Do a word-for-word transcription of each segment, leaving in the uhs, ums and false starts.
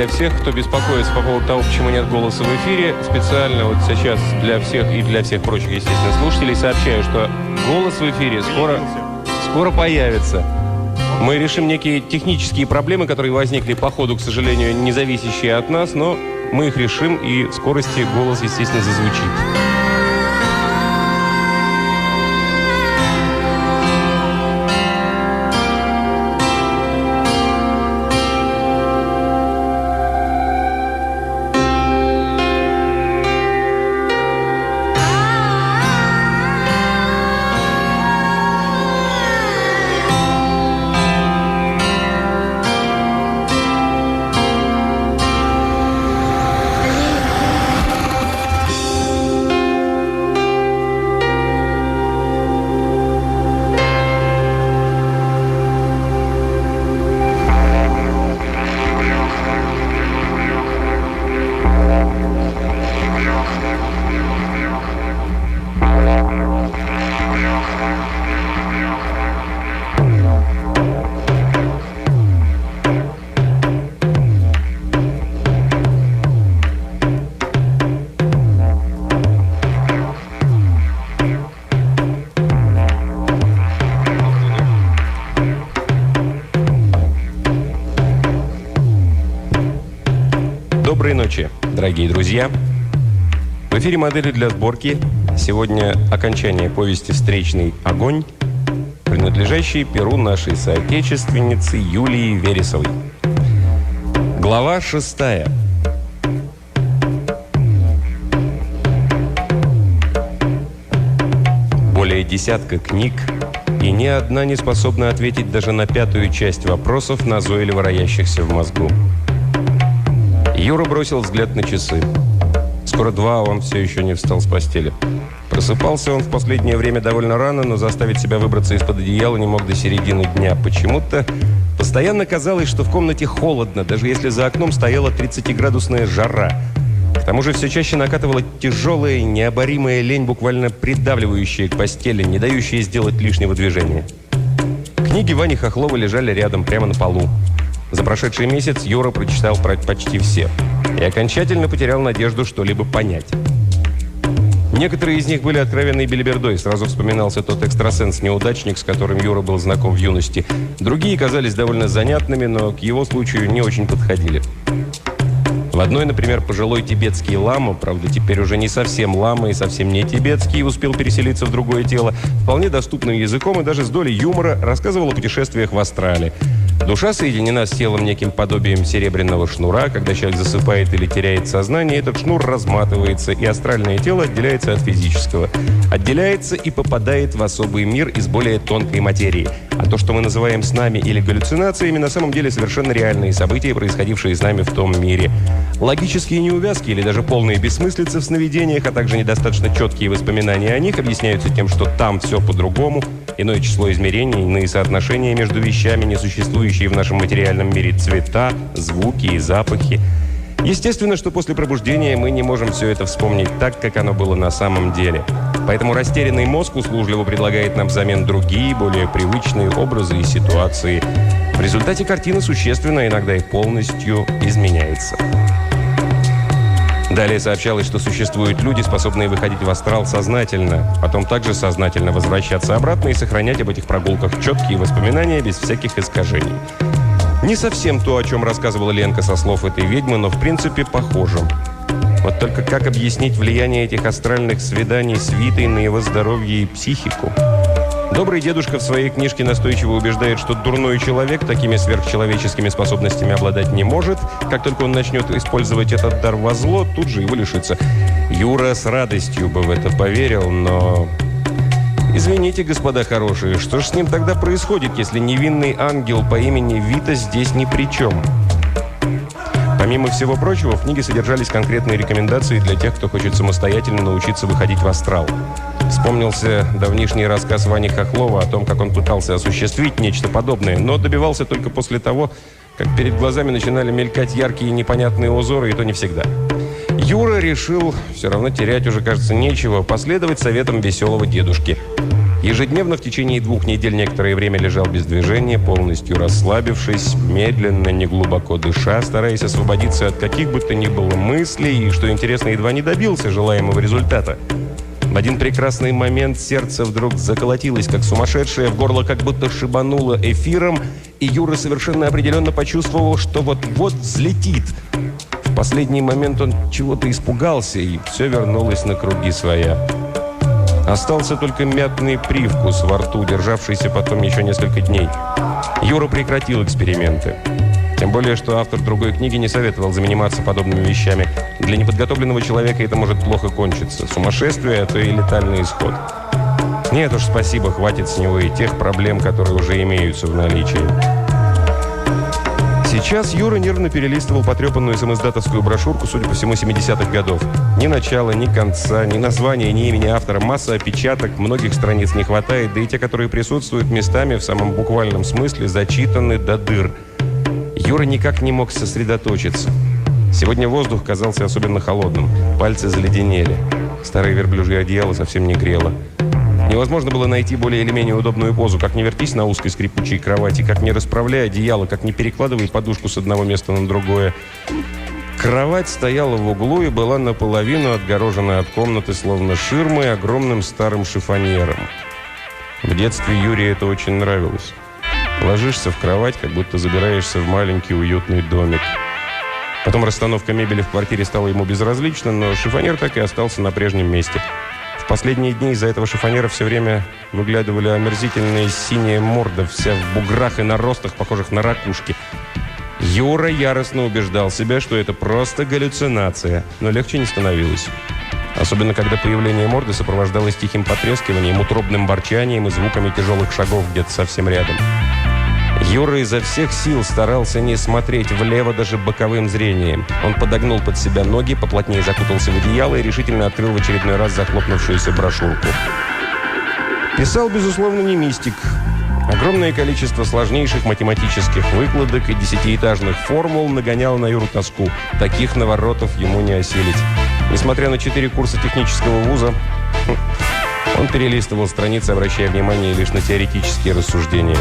для всех, кто беспокоится по поводу того, почему нет голоса в эфире. Специально вот сейчас для всех и для всех прочих, естественно, слушателей сообщаю, что голос в эфире скоро, скоро появится. Мы решим некие технические проблемы, которые возникли по ходу, к сожалению, не зависящие от нас, но мы их решим, и в скорости голос, естественно, зазвучит. Доброй ночи, дорогие друзья. В эфире «Модели для сборки». Сегодня окончание повести «Встречный огонь», принадлежащей перу нашей соотечественницы Юлии Вересовой. Глава шестая. Более десятка книг, и ни одна не способна ответить даже на пятую часть вопросов, назойливо роящихся в мозгу. Юра бросил взгляд на часы. Скоро два, а он все еще не встал с постели. Просыпался он в последнее время довольно рано, но заставить себя выбраться из-под одеяла не мог до середины дня. Почему-то постоянно казалось, что в комнате холодно, даже если за окном стояла тридцатиградусная жара. К тому же все чаще накатывала тяжелая, необоримая лень, буквально придавливающая к постели, не дающая сделать лишнего движения. Книги Вани Хохлова лежали рядом, прямо на полу. За прошедший месяц Юра прочитал почти все и окончательно потерял надежду что-либо понять. Некоторые из них были откровенной белибердой. Сразу вспоминался тот экстрасенс-неудачник, с которым Юра был знаком в юности. Другие казались довольно занятными, но к его случаю не очень подходили. В одной, например, пожилой тибетский лама, правда, теперь уже не совсем лама и совсем не тибетский, успел переселиться в другое тело, вполне доступным языком и даже с долей юмора рассказывал о путешествиях в Австралии. Душа соединена с телом неким подобием серебряного шнура. Когда человек засыпает или теряет сознание, этот шнур разматывается, и астральное тело отделяется от физического. Отделяется и попадает в особый мир из более тонкой материи. А то, что мы называем снами или галлюцинациями, на самом деле совершенно реальные события, происходившие с нами в том мире. Логические неувязки или даже полные бессмыслицы в сновидениях, а также недостаточно четкие воспоминания о них объясняются тем, что там все по-другому. Иное число измерений, иные соотношения между вещами, не существующие в нашем материальном мире, цвета, звуки и запахи. Естественно, что после пробуждения мы не можем все это вспомнить так, как оно было на самом деле. Поэтому растерянный мозг услужливо предлагает нам взамен другие, более привычные образы и ситуации. В результате картина существенно, иногда и полностью изменяется. Далее сообщалось, что существуют люди, способные выходить в астрал сознательно, потом также сознательно возвращаться обратно и сохранять об этих прогулках четкие воспоминания без всяких искажений. Не совсем то, о чем рассказывала Ленка со слов этой ведьмы, но в принципе похоже. Вот только как объяснить влияние этих астральных свиданий с Витой на его здоровье и психику? Добрый дедушка в своей книжке настойчиво убеждает, что дурной человек такими сверхчеловеческими способностями обладать не может. Как только он начнет использовать этот дар во зло, тут же и вылишится. Юра с радостью бы в это поверил, но... Извините, господа хорошие, что ж с ним тогда происходит, если невинный ангел по имени Вита здесь ни при чем? Помимо всего прочего, в книге содержались конкретные рекомендации для тех, кто хочет самостоятельно научиться выходить в астрал. Вспомнился давнишний рассказ Вани Хохлова о том, как он пытался осуществить нечто подобное, но добивался только после того, как перед глазами начинали мелькать яркие и непонятные узоры, и то не всегда. Юра решил, все равно терять уже, кажется, нечего, последовать советам веселого дедушки. Ежедневно в течение двух недель некоторое время лежал без движения, полностью расслабившись, медленно, неглубоко дыша, стараясь освободиться от каких бы то ни было мыслей, и, что интересно, едва не добился желаемого результата. В один прекрасный момент сердце вдруг заколотилось, как сумасшедшее, в горло как будто шибануло эфиром, и Юра совершенно определенно почувствовал, что вот-вот взлетит. В последний момент он чего-то испугался, и все вернулось на круги своя. Остался только мятный привкус во рту, державшийся потом еще несколько дней. Юра прекратил эксперименты. Тем более, что автор другой книги не советовал заниматься подобными вещами. Для неподготовленного человека это может плохо кончиться. Сумасшествие, а то и летальный исход. Нет уж, спасибо, хватит с него и тех проблем, которые уже имеются в наличии. Сейчас Юра нервно перелистывал потрепанную самоиздатовскую брошюрку, судя по всему, семидесятых годов. Ни начала, ни конца, ни названия, ни имени автора. Масса опечаток, многих страниц не хватает, да и те, которые присутствуют местами, в самом буквальном смысле, зачитаны до дыр. Юра никак не мог сосредоточиться. Сегодня воздух казался особенно холодным. Пальцы заледенели. Старое верблюжье одеяло совсем не грело. Невозможно было найти более или менее удобную позу. Как не вертись на узкой скрипучей кровати, как не расправляй одеяло, как не перекладывай подушку с одного места на другое. Кровать стояла в углу и была наполовину отгорожена от комнаты, словно ширмой, огромным старым шифоньером. В детстве Юре это очень нравилось. Ложишься в кровать, как будто забираешься в маленький уютный домик. Потом расстановка мебели в квартире стала ему безразлична, но шифоньер так и остался на прежнем месте. В последние дни из-за этого шифоньера все время выглядывали омерзительные синие морды, вся в буграх и наростах, похожих на ракушки. Юра яростно убеждал себя, что это просто галлюцинация, но легче не становилось. Особенно, когда появление морды сопровождалось тихим потрескиванием, утробным борчанием и звуками тяжелых шагов где-то совсем рядом. Юра изо всех сил старался не смотреть влево даже боковым зрением. Он подогнул под себя ноги, поплотнее закутался в одеяло и решительно открыл в очередной раз захлопнувшуюся брошюрку. Писал, безусловно, не мистик. Огромное количество сложнейших математических выкладок и десятиэтажных формул нагоняло на Юру тоску. Таких наворотов ему не осилить. Несмотря на четыре курса технического вуза, он перелистывал страницы, обращая внимание лишь на теоретические рассуждения.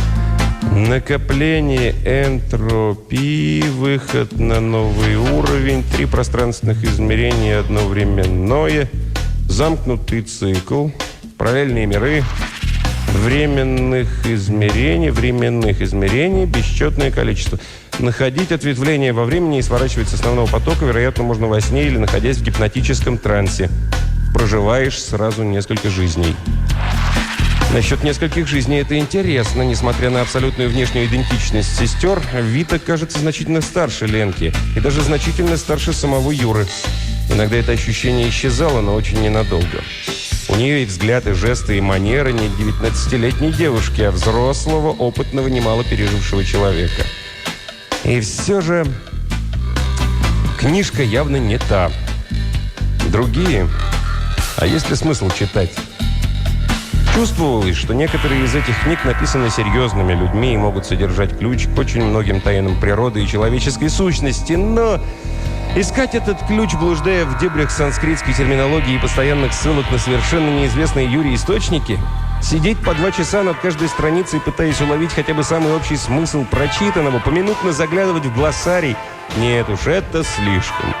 Накопление энтропии, выход на новый уровень, три пространственных измерения одновременное, замкнутый цикл, параллельные миры, временных измерений, временных измерений, бесчетное количество. Находить ответвление во времени и сворачивать с основного потока, вероятно, можно во сне или находясь в гипнотическом трансе. Проживаешь сразу несколько жизней. Насчет нескольких жизней это интересно. Несмотря на абсолютную внешнюю идентичность сестер, Вита кажется значительно старше Ленки и даже значительно старше самого Юры. Иногда это ощущение исчезало, но очень ненадолго. У нее и взгляд, и жесты, и манеры не девятнадцатилетней девушки, а взрослого, опытного, немало пережившего человека. И все же книжка явно не та. Другие. А есть ли смысл читать? Чувствовалось, что некоторые из этих книг написаны серьезными людьми и могут содержать ключ к очень многим тайнам природы и человеческой сущности, но искать этот ключ, блуждая в дебрях санскритской терминологии и постоянных ссылок на совершенно неизвестные Юре источники, сидеть по два часа над каждой страницей, пытаясь уловить хотя бы самый общий смысл прочитанного, поминутно заглядывать в глоссарий, нет уж, это слишком.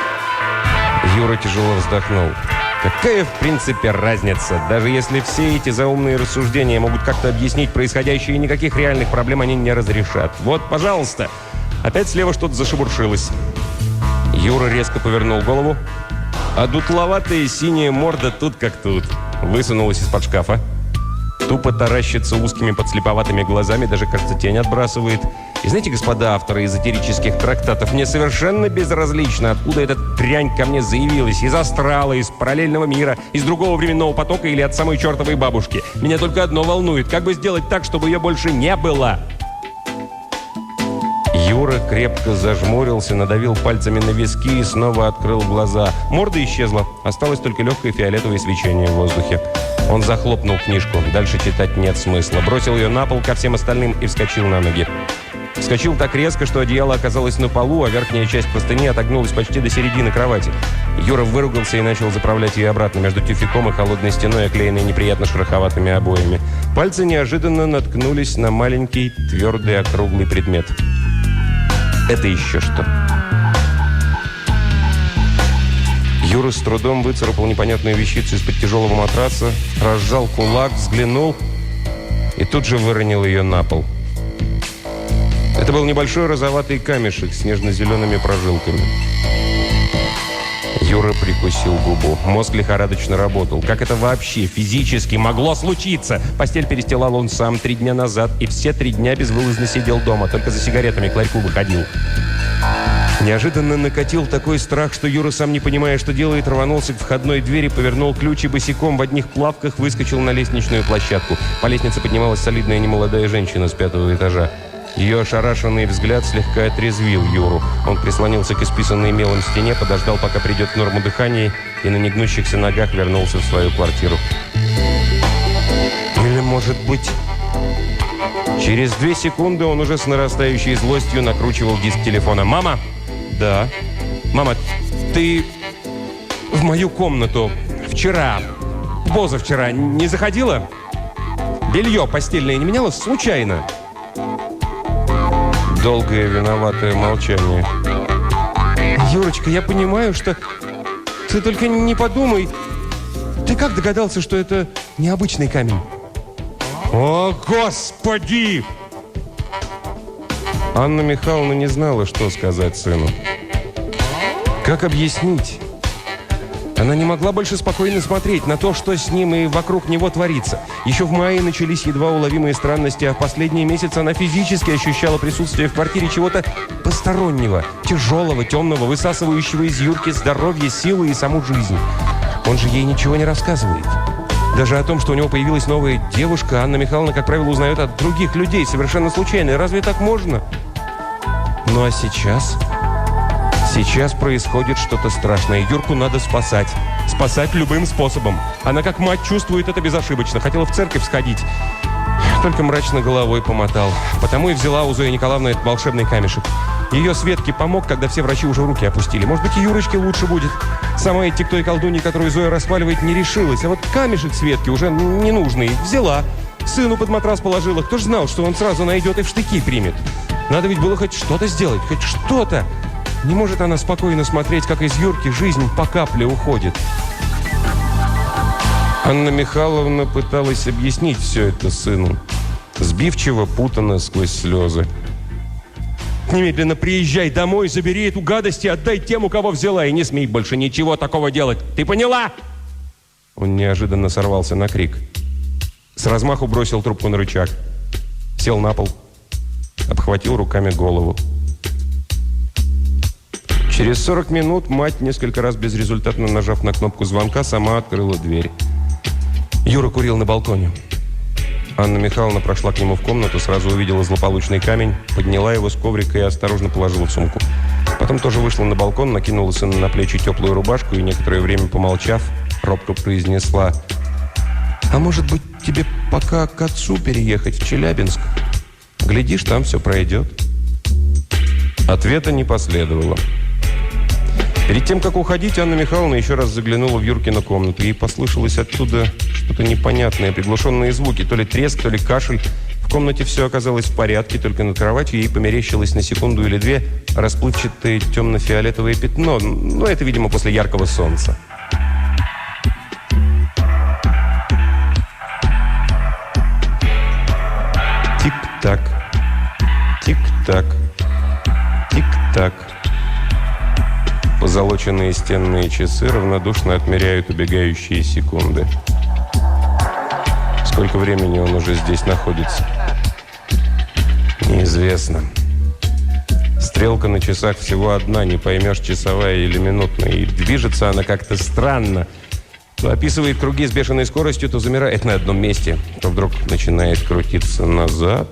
Юра тяжело вздохнул. Какая, в принципе, разница? Даже если все эти заумные рассуждения могут как-то объяснить происходящее, никаких реальных проблем они не разрешат. Вот, пожалуйста. Опять слева что-то зашебуршилось. Юра резко повернул голову, а дутловатая синяя морда тут как тут. Высунулась из-под шкафа. Тупо таращится узкими подслеповатыми глазами, даже, кажется, тень отбрасывает. И знаете, господа авторы эзотерических трактатов, мне совершенно безразлично, откуда эта дрянь ко мне заявилась. Из астрала, из параллельного мира, из другого временного потока или от самой чертовой бабушки. Меня только одно волнует. Как бы сделать так, чтобы ее больше не было? Юра крепко зажмурился, надавил пальцами на виски и снова открыл глаза. Морда исчезла. Осталось только легкое фиолетовое свечение в воздухе. Он захлопнул книжку. Дальше читать нет смысла. Бросил ее на пол ко всем остальным и вскочил на ноги. Вскочил так резко, что одеяло оказалось на полу, а верхняя часть простыни отогнулась почти до середины кровати. Юра выругался и начал заправлять ее обратно между тюфяком и холодной стеной, оклеенной неприятно шероховатыми обоями. Пальцы неожиданно наткнулись на маленький, твердый, округлый предмет. Это еще что? Юра с трудом выцарапал непонятную вещицу из-под тяжелого матраса, разжал кулак, взглянул и тут же выронил ее на пол. Это был небольшой розоватый камешек с нежно-зелеными прожилками. Юра прикусил губу. Мозг лихорадочно работал. Как это вообще физически могло случиться? Постель перестилал он сам три дня назад, и все три дня безвылазно сидел дома, только за сигаретами к ларьку выходил. Неожиданно накатил такой страх, что Юра, сам не понимая, что делает, рванулся к входной двери, повернул ключ и босиком в одних плавках выскочил на лестничную площадку. По лестнице поднималась солидная немолодая женщина с пятого этажа. Ее ошарашенный взгляд слегка отрезвил Юру. Он прислонился к исписанной мелом стене, подождал, пока придет в норму дыхания, и на негнущихся ногах вернулся в свою квартиру. Или, может быть... Через две секунды он уже с нарастающей злостью накручивал диск телефона. «Мама!» «Да». «Мама, ты в мою комнату вчера, позавчера не заходила? Белье постельное не менялось случайно?» Долгое виноватое молчание. «Юрочка, я понимаю, что... Ты только не подумай. Ты как догадался, что это необычный камень?» «О, Господи!» Анна Михайловна не знала, что сказать сыну. Как объяснить? Она не могла больше спокойно смотреть на то, что с ним и вокруг него творится. Еще в мае начались едва уловимые странности, а в последние месяцы она физически ощущала присутствие в квартире чего-то постороннего, тяжелого, темного, высасывающего из Юрки здоровье, силы и саму жизнь. Он же ей ничего не рассказывает. Даже о том, что у него появилась новая девушка, Анна Михайловна, как правило, узнает от других людей, совершенно случайно. И разве так можно? Ну а сейчас... Сейчас происходит что-то страшное. Юрку надо спасать. Спасать любым способом. Она как мать чувствует это безошибочно. Хотела в церковь сходить. Только мрачно головой помотал. Потому и взяла у Зои Николаевны этот волшебный камешек. Ее Светке помог, когда все врачи уже руки опустили. Может быть, и Юрочке лучше будет. Сама идти к той колдунье, которую Зоя расхваливает, не решилась. А вот камешек Светке уже ненужный взяла. Сыну под матрас положила. Кто ж знал, что он сразу найдет и в штыки примет. Надо ведь было хоть что-то сделать. Хоть что-то. Не может она спокойно смотреть, как из Юрки жизнь по капле уходит. Анна Михайловна пыталась объяснить все это сыну. Сбивчиво, путанно, сквозь слезы. «Немедленно приезжай домой, забери эту гадость и отдай тем, у кого взяла, и не смей больше ничего такого делать. Ты поняла?» Он неожиданно сорвался на крик. С размаху бросил трубку на рычаг. Сел на пол. Обхватил руками голову. Через сорок минут мать, несколько раз безрезультатно нажав на кнопку звонка, сама открыла дверь. Юра курил на балконе. Анна Михайловна прошла к нему в комнату, сразу увидела злополучный камень, подняла его с коврика и осторожно положила в сумку. Потом тоже вышла на балкон, накинула сыну на плечи теплую рубашку и, некоторое время помолчав, робко произнесла: «А может быть, тебе пока к отцу переехать в Челябинск? Глядишь, там все пройдет». Ответа не последовало. Перед тем, как уходить, Анна Михайловна еще раз заглянула в Юркину комнату. Ей послышалось оттуда что-то непонятное, приглушенные звуки, то ли треск, то ли кашель. В комнате все оказалось в порядке, только над кроватью ей померещилось на секунду или две расплывчатое темно-фиолетовое пятно. Но это, видимо, после яркого солнца. Тик-так, тик-так, тик-так. Позолоченные стенные часы равнодушно отмеряют убегающие секунды. Сколько времени он уже здесь находится? Неизвестно. Стрелка на часах всего одна, не поймешь, часовая или минутная. И движется она как-то странно. То описывает круги с бешеной скоростью, то замирает на одном месте, то вдруг начинает крутиться назад.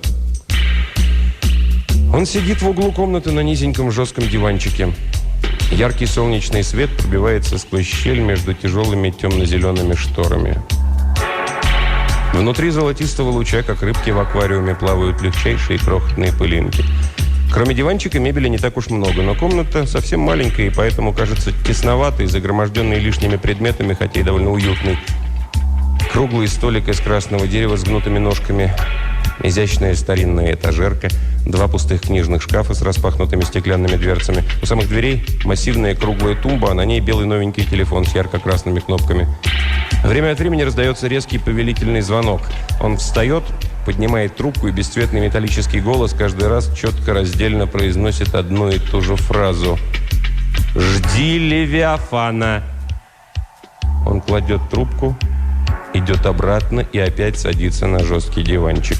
Он сидит в углу комнаты на низеньком жестком диванчике. Яркий солнечный свет пробивается сквозь щель между тяжелыми темно-зелеными шторами. Внутри золотистого луча, как рыбки в аквариуме, плавают легчайшие крохотные пылинки. Кроме диванчика, мебели не так уж много, но комната совсем маленькая и поэтому кажется тесноватой, загроможденной лишними предметами, хотя и довольно уютной. Круглый столик из красного дерева с гнутыми ножками, изящная старинная этажерка, два пустых книжных шкафа с распахнутыми стеклянными дверцами. У самых дверей массивная круглая тумба, а на ней белый новенький телефон с ярко-красными кнопками. Время от времени раздается резкий повелительный звонок. Он встает, поднимает трубку, и бесцветный металлический голос каждый раз четко раздельно произносит одну и ту же фразу. «Жди Левиафана!» Он кладет трубку, идет обратно и опять садится на жесткий диванчик.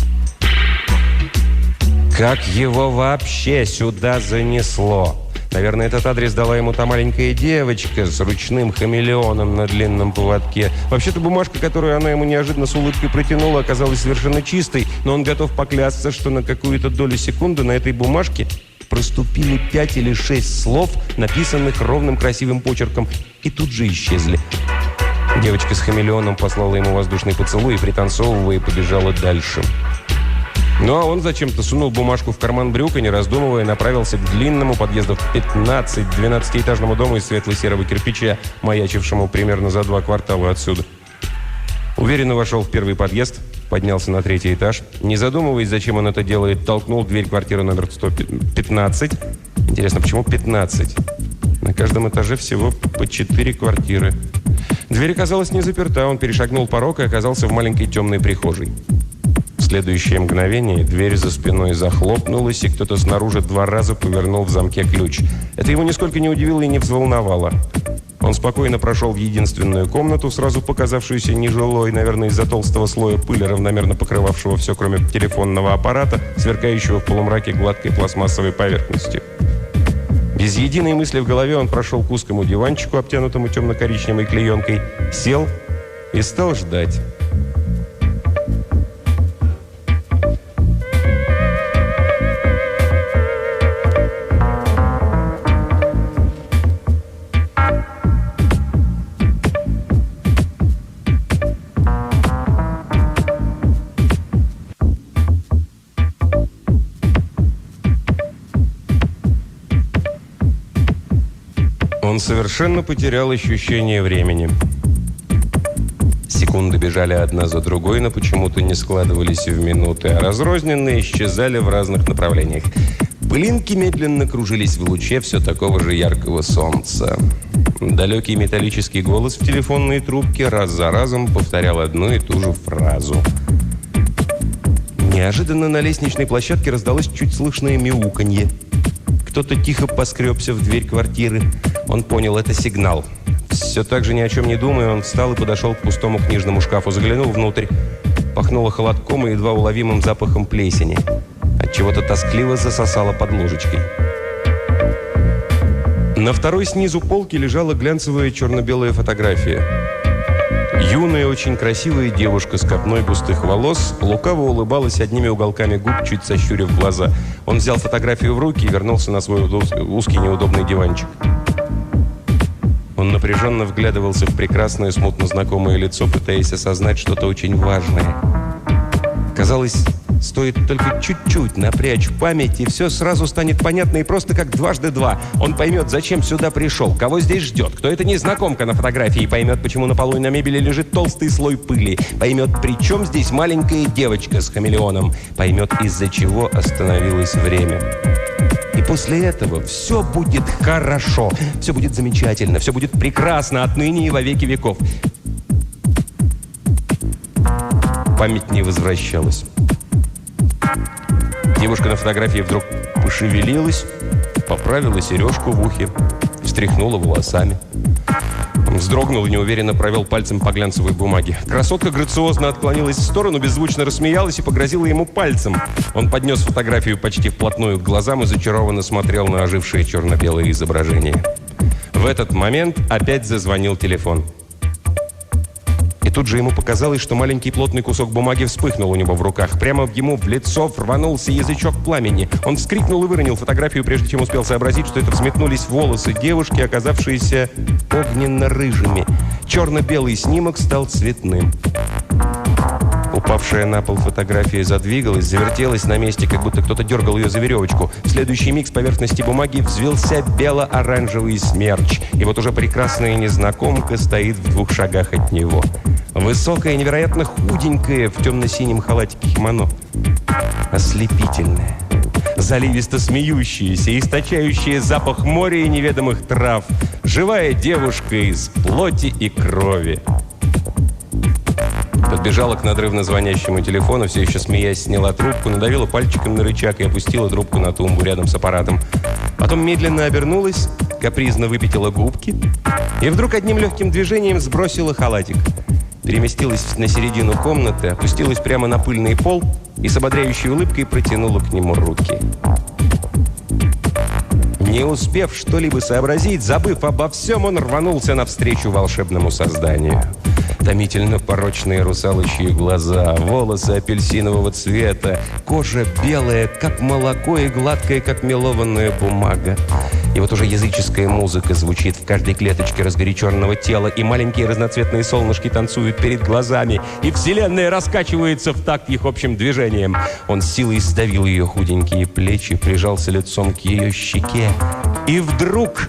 Как его вообще сюда занесло? Наверное, этот адрес дала ему та маленькая девочка с ручным хамелеоном на длинном поводке. Вообще-то бумажка, которую она ему неожиданно с улыбкой протянула, оказалась совершенно чистой, но он готов поклясться, что на какую-то долю секунды на этой бумажке проступили пять или шесть слов, написанных ровным красивым почерком, и тут же исчезли. Девочка с хамелеоном послала ему воздушный поцелуй и, пританцовывая, побежала дальше. Ну а он зачем-то сунул бумажку в карман брюк и, не раздумывая, направился к длинному подъезду пятнадцать-двенадцатиэтажному дому из светло-серого кирпича, маячившему примерно за два квартала отсюда. Уверенно вошел в первый подъезд, поднялся на третий этаж. Не задумываясь, зачем он это делает, толкнул дверь квартиры номер сто пятнадцать. Интересно, почему пятнадцать? На каждом этаже всего по четыре квартиры. Дверь оказалась не заперта, он перешагнул порог и оказался в маленькой темной прихожей. В следующее мгновение дверь за спиной захлопнулась, и кто-то снаружи два раза повернул в замке ключ. Это его нисколько не удивило и не взволновало. Он спокойно прошел в единственную комнату, сразу показавшуюся нежилой, наверное, из-за толстого слоя пыли, равномерно покрывавшего все, кроме телефонного аппарата, сверкающего в полумраке гладкой пластмассовой поверхностью. Без единой мысли в голове он прошел к узкому диванчику, обтянутому темно-коричневой клеенкой, сел и стал ждать. Он совершенно потерял ощущение времени. Секунды бежали одна за другой, но почему-то не складывались в минуты, а разрозненные исчезали в разных направлениях. Пылинки медленно кружились в луче все такого же яркого солнца. Далекий металлический голос в телефонной трубке раз за разом повторял одну и ту же фразу. Неожиданно на лестничной площадке раздалось чуть слышное мяуканье. Кто-то тихо поскребся в дверь квартиры. Он понял, это сигнал. Все так же ни о чем не думая, он встал и подошел к пустому книжному шкафу. Заглянул внутрь. Пахнуло холодком и едва уловимым запахом плесени. Отчего-то тоскливо засосало под ложечкой. На второй снизу полки лежала глянцевая черно-белая фотография. Юная, очень красивая девушка с копной густых волос лукаво улыбалась одними уголками губ, чуть сощурив глаза. Он взял фотографию в руки и вернулся на свой узкий неудобный диванчик. Он напряженно вглядывался в прекрасное, смутно знакомое лицо, пытаясь осознать что-то очень важное. Казалось, стоит только чуть-чуть напрячь память, и все сразу станет понятно и просто как дважды два. Он поймет, зачем сюда пришел, кого здесь ждет, кто это незнакомка на фотографии, поймет, почему на полу и на мебели лежит толстый слой пыли, поймет, при чем здесь маленькая девочка с хамелеоном, поймет, из-за чего остановилось время. И после этого все будет хорошо, все будет замечательно, все будет прекрасно отныне и во веки веков. Память не возвращалась. Девушка на фотографии вдруг пошевелилась, поправила сережку в ухе, встряхнула волосами. Он вздрогнул и неуверенно провел пальцем по глянцевой бумаге. Красотка грациозно отклонилась в сторону, беззвучно рассмеялась и погрозила ему пальцем. Он поднес фотографию почти вплотную к глазам и зачарованно смотрел на ожившее черно-белое изображение. В этот момент опять зазвонил телефон. И тут же ему показалось, что маленький плотный кусок бумаги вспыхнул у него в руках. Прямо ему в лицо рванулся язычок пламени. Он вскрикнул и выронил фотографию, прежде чем успел сообразить, что это взметнулись волосы девушки, оказавшиеся огненно-рыжими. Черно-белый снимок стал цветным. Упавшая на пол фотография задвигалась, завертелась на месте, как будто кто-то дергал ее за веревочку. В следующий миг с поверхности бумаги взвился бело-оранжевый смерч. И вот уже прекрасная незнакомка стоит в двух шагах от него. Высокая, невероятно худенькая, в темно-синем халатике кимоно. Ослепительная, заливисто смеющаяся, источающая запах моря и неведомых трав. Живая девушка из плоти и крови. Подбежала к надрывно звонящему телефону, все еще смеясь, сняла трубку, надавила пальчиком на рычаг и опустила трубку на тумбу рядом с аппаратом. Потом медленно обернулась, капризно выпятила губки и вдруг одним легким движением сбросила халатик. Переместилась на середину комнаты, опустилась прямо на пыльный пол и с ободряющей улыбкой протянула к нему руки. Не успев что-либо сообразить, забыв обо всем, он рванулся навстречу волшебному созданию. Томительно порочные русалочьи глаза, волосы апельсинового цвета, кожа белая, как молоко, и гладкая, как мелованная бумага. И вот уже языческая музыка звучит в каждой клеточке разгоряченного тела, и маленькие разноцветные солнышки танцуют перед глазами, и вселенная раскачивается в такт их общим движением. Он силой сдавил ее худенькие плечи, прижался лицом к ее щеке. И вдруг...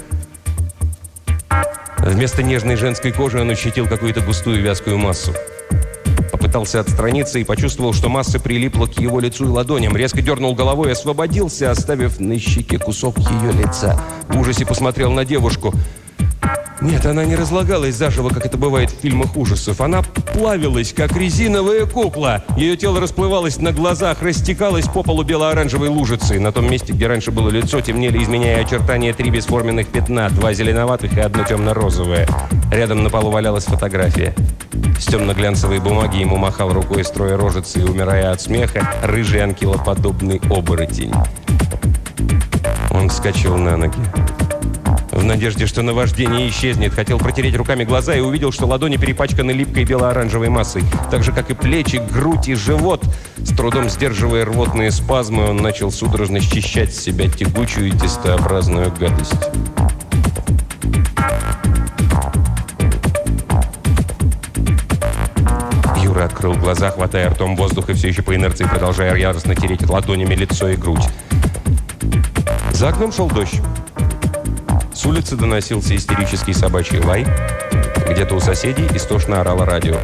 Вместо нежной женской кожи он ощутил какую-то густую вязкую массу. Попытался отстраниться и почувствовал, что масса прилипла к его лицу и ладоням. Резко дернул головой и освободился, оставив на щеке кусок ее лица. В ужасе посмотрел на девушку. Нет, она не разлагалась заживо, как это бывает в фильмах ужасов. Она плавилась, как резиновая кукла. Ее тело расплывалось на глазах, растекалось по полу бело-оранжевой лужицей. На том месте, где раньше было лицо, темнели, изменяя очертания, три бесформенных пятна, два зеленоватых и одно темно-розовое. Рядом на полу валялась фотография. С темно-глянцевой бумаги ему махал рукой, строя рожицы и умирая от смеха, рыжий анкилоподобный оборотень. Он вскочил на ноги. В надежде, что наваждение исчезнет, хотел протереть руками глаза и увидел, что ладони перепачканы липкой бело-оранжевой массой. Так же, как и плечи, грудь и живот. С трудом сдерживая рвотные спазмы, он начал судорожно счищать с себя тягучую и тестообразную гадость. Юра открыл глаза, хватая ртом воздух и все еще по инерции продолжая яростно тереть ладонями лицо и грудь. За окном шел дождь. С улицы доносился истерический собачий лай. Где-то у соседей истошно орало радио.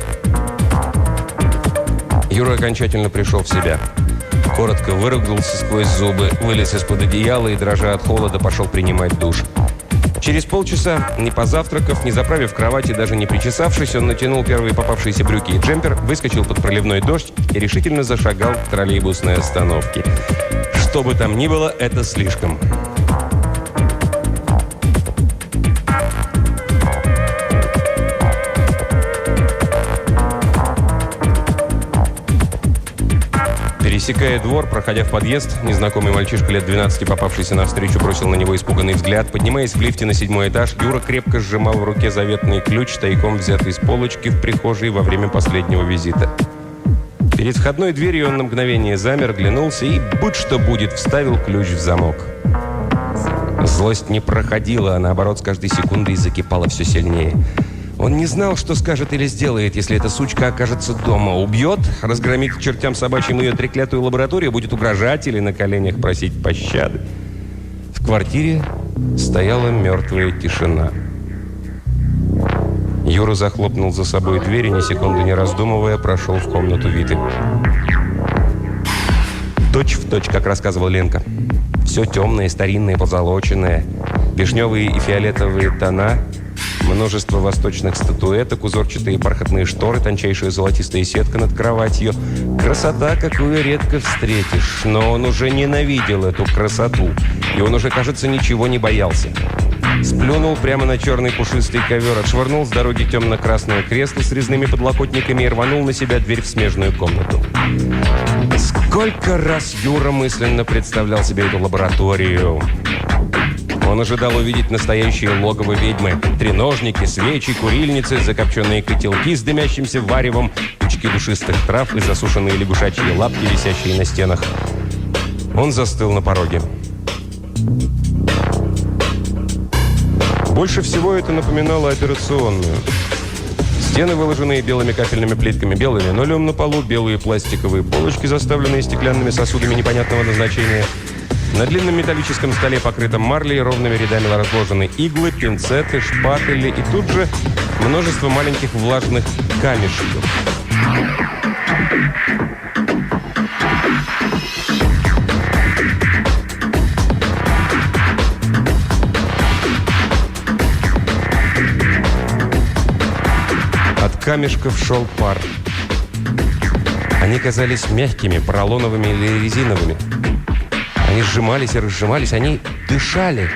Юра окончательно пришел в себя. Коротко выругался сквозь зубы, вылез из-под одеяла и, дрожа от холода, пошел принимать душ. Через полчаса, не позавтракав, не заправив кровать и даже не причесавшись, он натянул первые попавшиеся брюки и джемпер, выскочил под проливной дождь и решительно зашагал к троллейбусной остановке. Что бы там ни было, это слишком. Пересекая двор, проходя в подъезд, незнакомый мальчишка лет двенадцати, попавшийся навстречу, бросил на него испуганный взгляд. Поднимаясь в лифте на седьмой этаж, Юра крепко сжимал в руке заветный ключ, тайком взятый с полочки в прихожей во время последнего визита. Перед входной дверью он на мгновение замер, глянулся и, будь что будет, вставил ключ в замок. Злость не проходила, а наоборот с каждой секундой закипала все сильнее. Он не знал, что скажет или сделает, если эта сучка окажется дома. Убьет, разгромит к чертям собачьим ее треклятую лабораторию, будет угрожать или на коленях просить пощады. В квартире стояла мертвая тишина. Юра захлопнул за собой дверь и, ни секунды не раздумывая, прошел в комнату Виты. Точь в точь, как рассказывала Ленка. Все темное, старинное, позолоченное. Вишневые и фиолетовые тона. Множество восточных статуэток, узорчатые бархатные шторы, тончайшая золотистая сетка над кроватью. Красота, какую редко встретишь. Но он уже ненавидел эту красоту. И он уже, кажется, ничего не боялся. Сплюнул прямо на черный пушистый ковер, отшвырнул с дороги темно-красное кресло с резными подлокотниками и рванул на себя дверь в смежную комнату. Сколько раз Юра мысленно представлял себе эту лабораторию. Он ожидал увидеть настоящее логово ведьмы. Треножники, свечи, курильницы, закопченные котелки с дымящимся варевом, кучки душистых трав и засушенные лягушачьи лапки, висящие на стенах. Он застыл на пороге. Больше всего это напоминало операционную. Стены, выложенные белыми кафельными плитками, белый линолеум на полу, белые пластиковые полочки, заставленные стеклянными сосудами непонятного назначения. На длинном металлическом столе, покрытом марлей, ровными рядами разложены иглы, пинцеты, шпатели и тут же множество маленьких влажных камешков. От камешков шел пар. Они казались мягкими, поролоновыми или резиновыми. Они сжимались и разжимались, они дышали.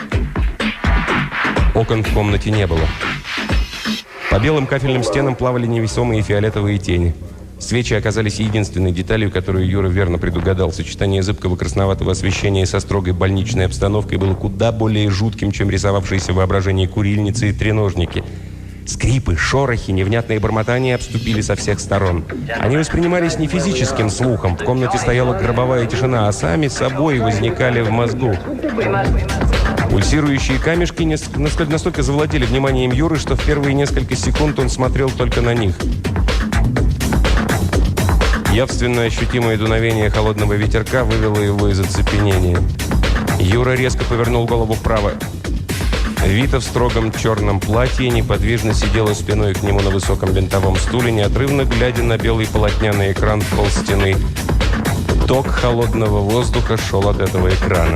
Окон в комнате не было. По белым кафельным стенам плавали невесомые фиолетовые тени. Свечи оказались единственной деталью, которую Юра верно предугадал. Сочетание зыбкого красноватого освещения со строгой больничной обстановкой было куда более жутким, чем рисовавшиеся в воображении курильницы и треножники. Скрипы, шорохи, невнятные бормотания обступили со всех сторон. Они воспринимались не физическим слухом. В комнате стояла гробовая тишина, а сами собой возникали в мозгу. Пульсирующие камешки настолько завладели вниманием Юры, что в первые несколько секунд он смотрел только на них. Явственно ощутимое дуновение холодного ветерка вывело его из оцепенения. Юра резко повернул голову вправо. Вита в строгом черном платье неподвижно сидела спиной к нему на высоком винтовом стуле, неотрывно глядя на белый полотняный экран в полстены. Ток холодного воздуха шел от этого экрана.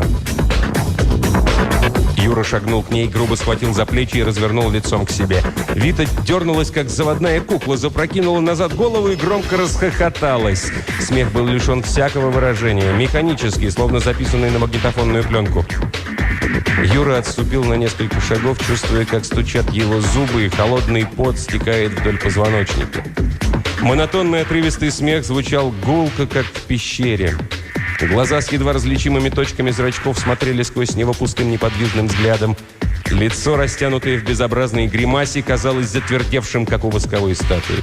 Юра шагнул к ней, грубо схватил за плечи и развернул лицом к себе. Вита дернулась, как заводная кукла, запрокинула назад голову и громко расхохоталась. Смех был лишен всякого выражения, механический, словно записанный на магнитофонную пленку. Юра отступил на несколько шагов, чувствуя, как стучат его зубы, и холодный пот стекает вдоль позвоночника. Монотонный отрывистый смех звучал гулко, как в пещере. Глаза с едва различимыми точками зрачков смотрели сквозь него пустым неподвижным взглядом. Лицо, растянутое в безобразной гримасе, казалось затвердевшим, как у восковой статуи.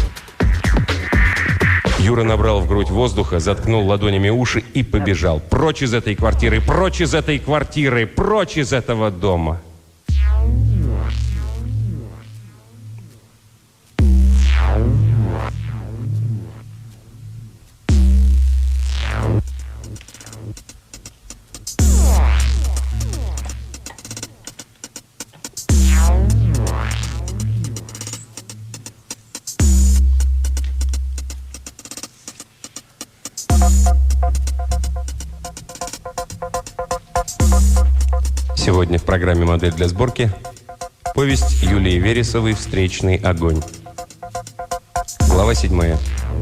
Юра набрал в грудь воздуха, заткнул ладонями уши и побежал. Прочь из этой квартиры, прочь из этой квартиры, прочь из этого дома. Сегодня в программе «Модель для сборки» повесть Юлии Вересовой «Встречный огонь». Глава седьмая.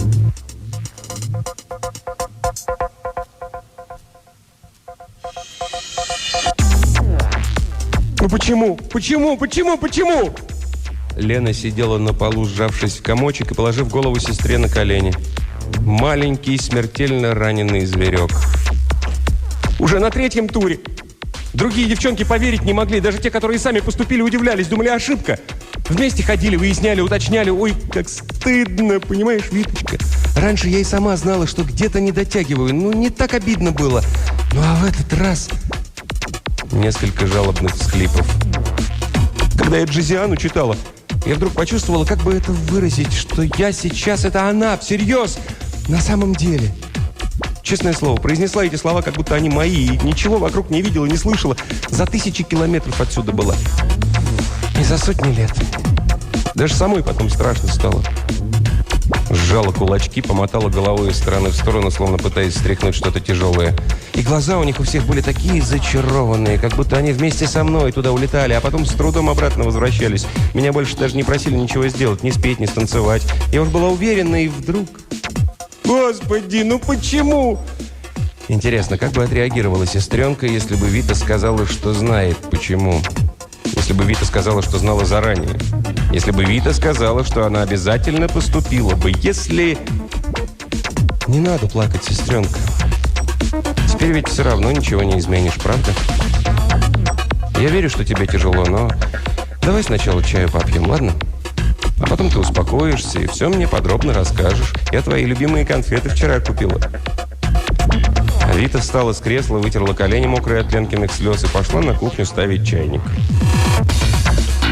Ну почему? Почему? Почему? Почему? Лена сидела на полу, сжавшись в комочек и положив голову сестре на колени. Маленький, смертельно раненый зверек. Уже на третьем туре. Другие девчонки поверить не могли. Даже те, которые сами поступили, удивлялись. Думали, ошибка. Вместе ходили, выясняли, уточняли. Ой, как стыдно, понимаешь, Виточка? Раньше я и сама знала, что где-то не дотягиваю. Ну, не так обидно было. Ну, а в этот раз... Несколько жалобных всхлипов. Когда я Джизиану читала, я вдруг почувствовала, как бы это выразить, что я сейчас — это она, всерьез, на самом деле. Честное слово, произнесла эти слова, как будто они мои, и ничего вокруг не видела, не слышала. За тысячи километров отсюда была. И за сотни лет. Даже самой потом страшно стало. Сжала кулачки, помотала головой из стороны в сторону, словно пытаясь стряхнуть что-то тяжелое. И глаза у них у всех были такие зачарованные, как будто они вместе со мной туда улетали, а потом с трудом обратно возвращались. Меня больше даже не просили ничего сделать, ни спеть, ни станцевать. Я уж была уверена, и вдруг... Господи, ну почему? Интересно, как бы отреагировала сестренка, если бы Вита сказала, что знает почему? Если бы Вита сказала, что знала заранее? Если бы Вита сказала, что она обязательно поступила бы? Если... Не надо плакать, сестренка. Теперь ведь все равно ничего не изменишь, правда? Я верю, что тебе тяжело, но... Давай сначала чаю попьем, ладно? А потом ты успокоишься и все мне подробно расскажешь. Я твои любимые конфеты вчера купила. Вита встала с кресла, вытерла колени, мокрые от Ленкиных слез, и пошла на кухню ставить чайник.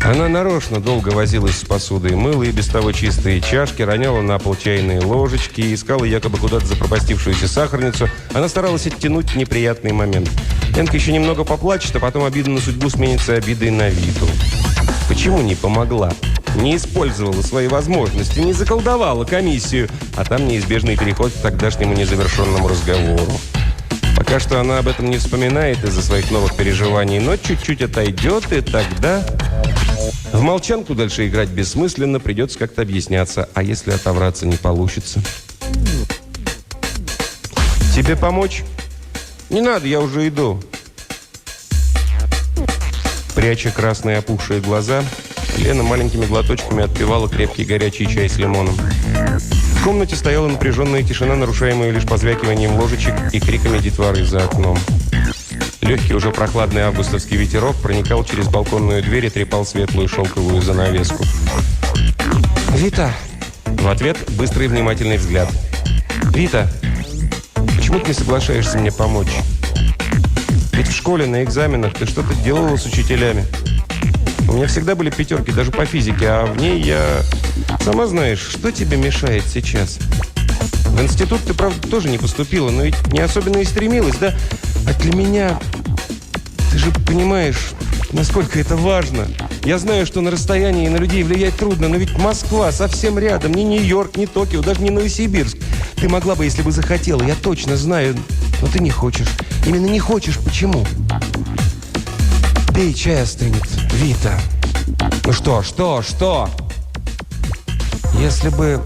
Она нарочно долго возилась с посудой, мыла и без того чистые чашки, роняла на пол чайные ложечки, искала якобы куда-то запропастившуюся сахарницу. Она старалась оттянуть неприятный момент. Ленка еще немного поплачет, а потом обида на судьбу сменится обидой на Виту. Почему не помогла? Не использовала свои возможности, не заколдовала комиссию, а там неизбежный переход к тогдашнему незавершенному разговору. Пока что она об этом не вспоминает из-за своих новых переживаний, но чуть-чуть отойдет, и тогда... В молчанку дальше играть бессмысленно, придется как-то объясняться. А если отовраться не получится? Тебе помочь? Не надо, я уже иду. Пряча красные опухшие глаза, Лена маленькими глоточками отпивала крепкий горячий чай с лимоном. В комнате стояла напряженная тишина, нарушаемая лишь позвякиванием ложечек и криками детворы за окном. Легкий, уже прохладный августовский ветерок проникал через балконную дверь и трепал светлую шелковую занавеску. «Вита!» В ответ быстрый внимательный взгляд. «Вита, почему ты не соглашаешься мне помочь? Ведь в школе на экзаменах ты что-то делала с учителями. У меня всегда были пятерки, даже по физике, а в ней я... Сама знаешь, что тебе мешает сейчас? В институт ты, правда, тоже не поступила, но ведь не особенно и стремилась, да? А для меня... Ты же понимаешь, насколько это важно. Я знаю, что на расстоянии на людей влиять трудно, но ведь Москва совсем рядом. Ни Нью-Йорк, ни Токио, даже не Новосибирск. Ты могла бы, если бы захотела, я точно знаю. Но ты не хочешь. Именно не хочешь. Почему? Пей, чай остынет. Вита. Ну что, что, что? Если бы...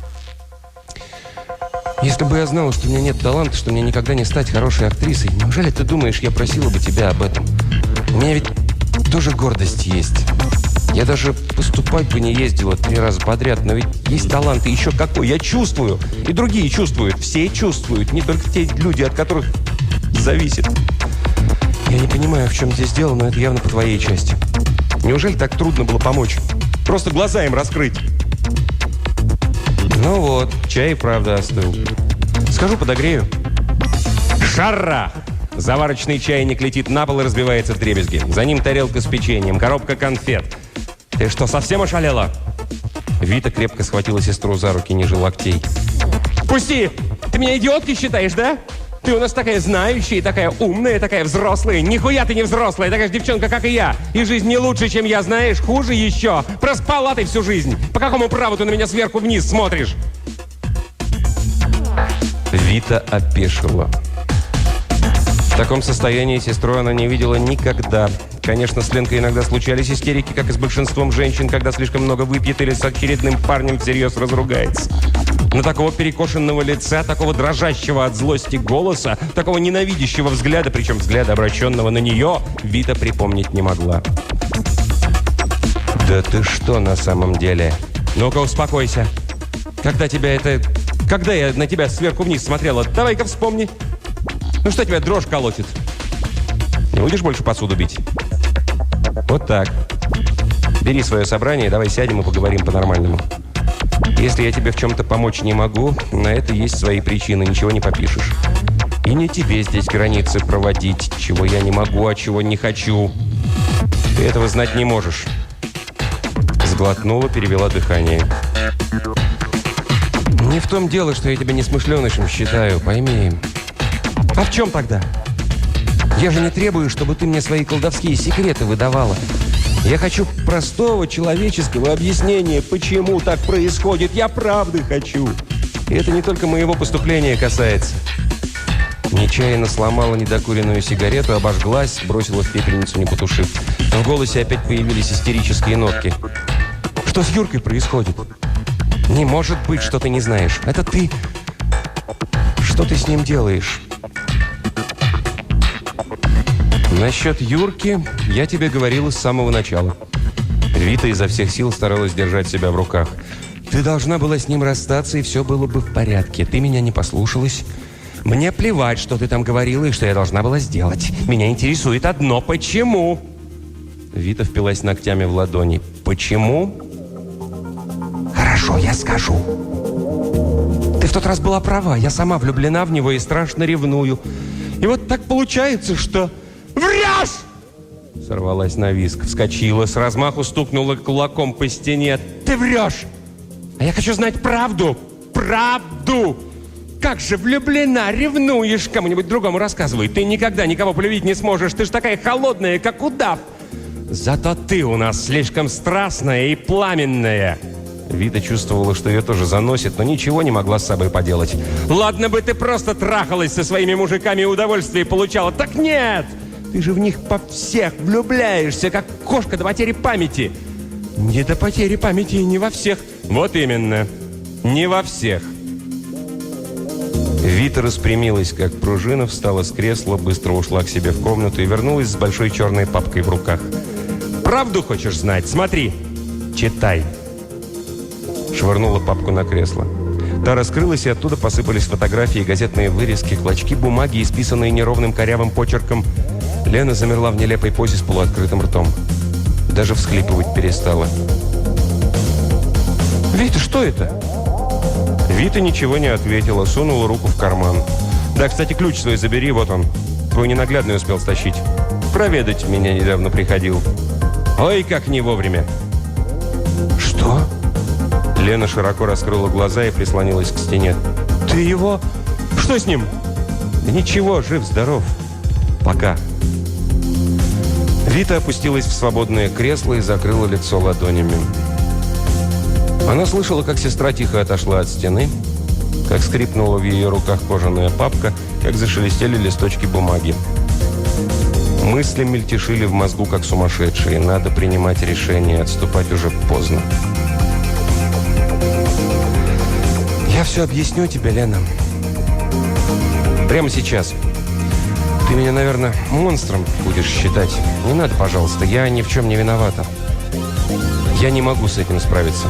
Если бы я знала, что у меня нет таланта, что мне никогда не стать хорошей актрисой, неужели ты думаешь, я просила бы тебя об этом? У меня ведь тоже гордость есть. Я даже поступать бы не ездила три раза подряд, но ведь есть талант, и еще какой. Я чувствую, и другие чувствуют, все чувствуют, не только те люди, от которых зависит. Я не понимаю, в чем здесь дело, но это явно по твоей части. Неужели так трудно было помочь? Просто глаза им раскрыть. Ну вот, чай и правда остыл. Скажу, подогрею. Шарах! Заварочный чайник летит на пол и разбивается вдребезги. За ним тарелка с печеньем, коробка конфет. Ты что, совсем ошалела? Вита крепко схватила сестру за руки ниже локтей. Пусти! Ты меня идиоткой считаешь, да? Ты у нас такая знающая, такая умная, такая взрослая. Нихуя ты не взрослая, такая же девчонка, как и я. И жизнь не лучше, чем я, знаешь, хуже еще. Проспала ты всю жизнь. По какому праву ты на меня сверху вниз смотришь? Вита опешила. В таком состоянии сестру она не видела никогда. Конечно, с Ленкой иногда случались истерики, как и с большинством женщин, когда слишком много выпьет или с очередным парнем всерьез разругается. Но такого перекошенного лица, такого дрожащего от злости голоса, такого ненавидящего взгляда, причем взгляда, обращенного на нее, Вита припомнить не могла. «Да ты что на самом деле? Ну-ка, успокойся. Когда тебя это... Когда я на тебя сверху вниз смотрела? Давай-ка вспомни. Ну что тебя дрожь колотит? Не будешь больше посуду бить? Вот так. Бери свое собрание, давай сядем и поговорим по-нормальному. Если я тебе в чем-то помочь не могу, на это есть свои причины, ничего не попишешь. И не тебе здесь границы проводить, чего я не могу, а чего не хочу. Ты этого знать не можешь. Сглотнула, перевела дыхание. Не в том дело, что я тебя несмышленышем считаю, пойми. А в чем тогда? Я же не требую, чтобы ты мне свои колдовские секреты выдавала. Я хочу простого человеческого объяснения, почему так происходит. Я правды хочу. И это не только моего поступления касается. Нечаянно сломала недокуренную сигарету, обожглась, бросила в пепельницу, не потушив. В голосе опять появились истерические нотки. Что с Юркой происходит? Не может быть, что ты не знаешь. Это ты... Что ты с ним делаешь? Насчет Юрки я тебе говорила с самого начала. Вита изо всех сил старалась держать себя в руках. Ты должна была с ним расстаться, и все было бы в порядке. Ты меня не послушалась. Мне плевать, что ты там говорила и что я должна была сделать. Меня интересует одно. Почему? Вита впилась ногтями в ладони. Почему? Хорошо, я скажу. Ты в тот раз была права. Я сама влюблена в него и страшно ревную. И вот так получается, что... Врешь! Сорвалась на визг, вскочила, с размаху стукнула кулаком по стене. «Ты врешь! А я хочу знать правду! Правду! Как же влюблена, ревнуешь! Кому-нибудь другому рассказывай. Ты никогда никого полюбить не сможешь. Ты ж такая холодная, как удав. Зато ты у нас слишком страстная и пламенная». Вита чувствовала, что ее тоже заносит, но ничего не могла с собой поделать. «Ладно бы ты просто трахалась со своими мужиками и удовольствие получала. Так нет! Ты же в них по всех влюбляешься, как кошка до потери памяти». «Не до потери памяти и не во всех». «Вот именно, не во всех». Вита распрямилась, как пружина, встала с кресла, быстро ушла к себе в комнату и вернулась с большой черной папкой в руках. «Правду хочешь знать? Смотри, читай». Швырнула папку на кресло. Та раскрылась, и оттуда посыпались фотографии, газетные вырезки, клочки бумаги, исписанные неровным корявым почерком. Лена замерла в нелепой позе с полуоткрытым ртом. Даже всхлипывать перестала. «Вита, что это?» Вита ничего не ответила, сунула руку в карман. «Да, кстати, ключ свой забери, вот он. Твой ненаглядный успел стащить. Проведать меня недавно приходил. Ой, как не вовремя». «Что?» Лена широко раскрыла глаза и прислонилась к стене. «Ты его? Что с ним?» «Да ничего, жив-здоров. Пока». Вита опустилась в свободное кресло и закрыла лицо ладонями. Она слышала, как сестра тихо отошла от стены, как скрипнула в ее руках кожаная папка, как зашелестели листочки бумаги. Мысли мельтешили в мозгу, как сумасшедшие. Надо принимать решение, отступать уже поздно. «Я все объясню тебе, Лена. Прямо сейчас. Ты меня, наверное, монстром будешь считать. Не надо, пожалуйста, я ни в чем не виновата. Я не могу с этим справиться».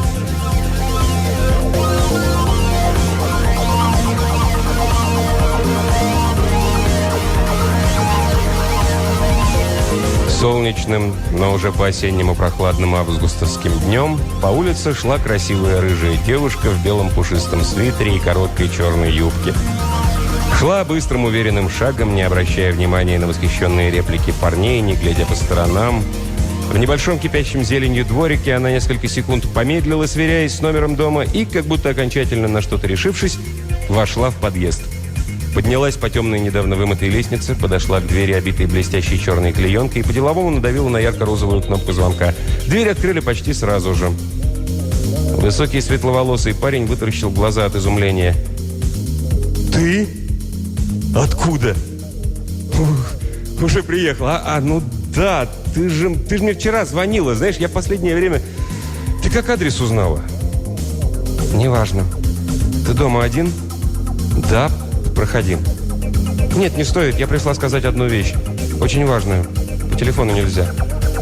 Солнечным, но уже по-осеннему прохладным августовским днем по улице шла красивая рыжая девушка в белом пушистом свитере и короткой черной юбке. Шла быстрым уверенным шагом, не обращая внимания на восхищенные реплики парней, не глядя по сторонам. В небольшом кипящем зеленью дворике она несколько секунд помедлила, сверяясь с номером дома, и, как будто окончательно на что-то решившись, вошла в подъезд. Поднялась по темной, недавно вымытой лестнице, подошла к двери, обитой блестящей черной клеенкой, и по-деловому надавила на ярко-розовую кнопку звонка. Дверь открыли почти сразу же. Высокий светловолосый парень вытаращил глаза от изумления. «Ты? Откуда?» Ух, уже приехал. А, а, ну да, ты же, ты же мне вчера звонила. Знаешь, я в последнее время... Ты как адрес узнала? Неважно. Ты дома один? Да. Проходи. Нет, не стоит. Я пришла сказать одну вещь. Очень важную. По телефону нельзя.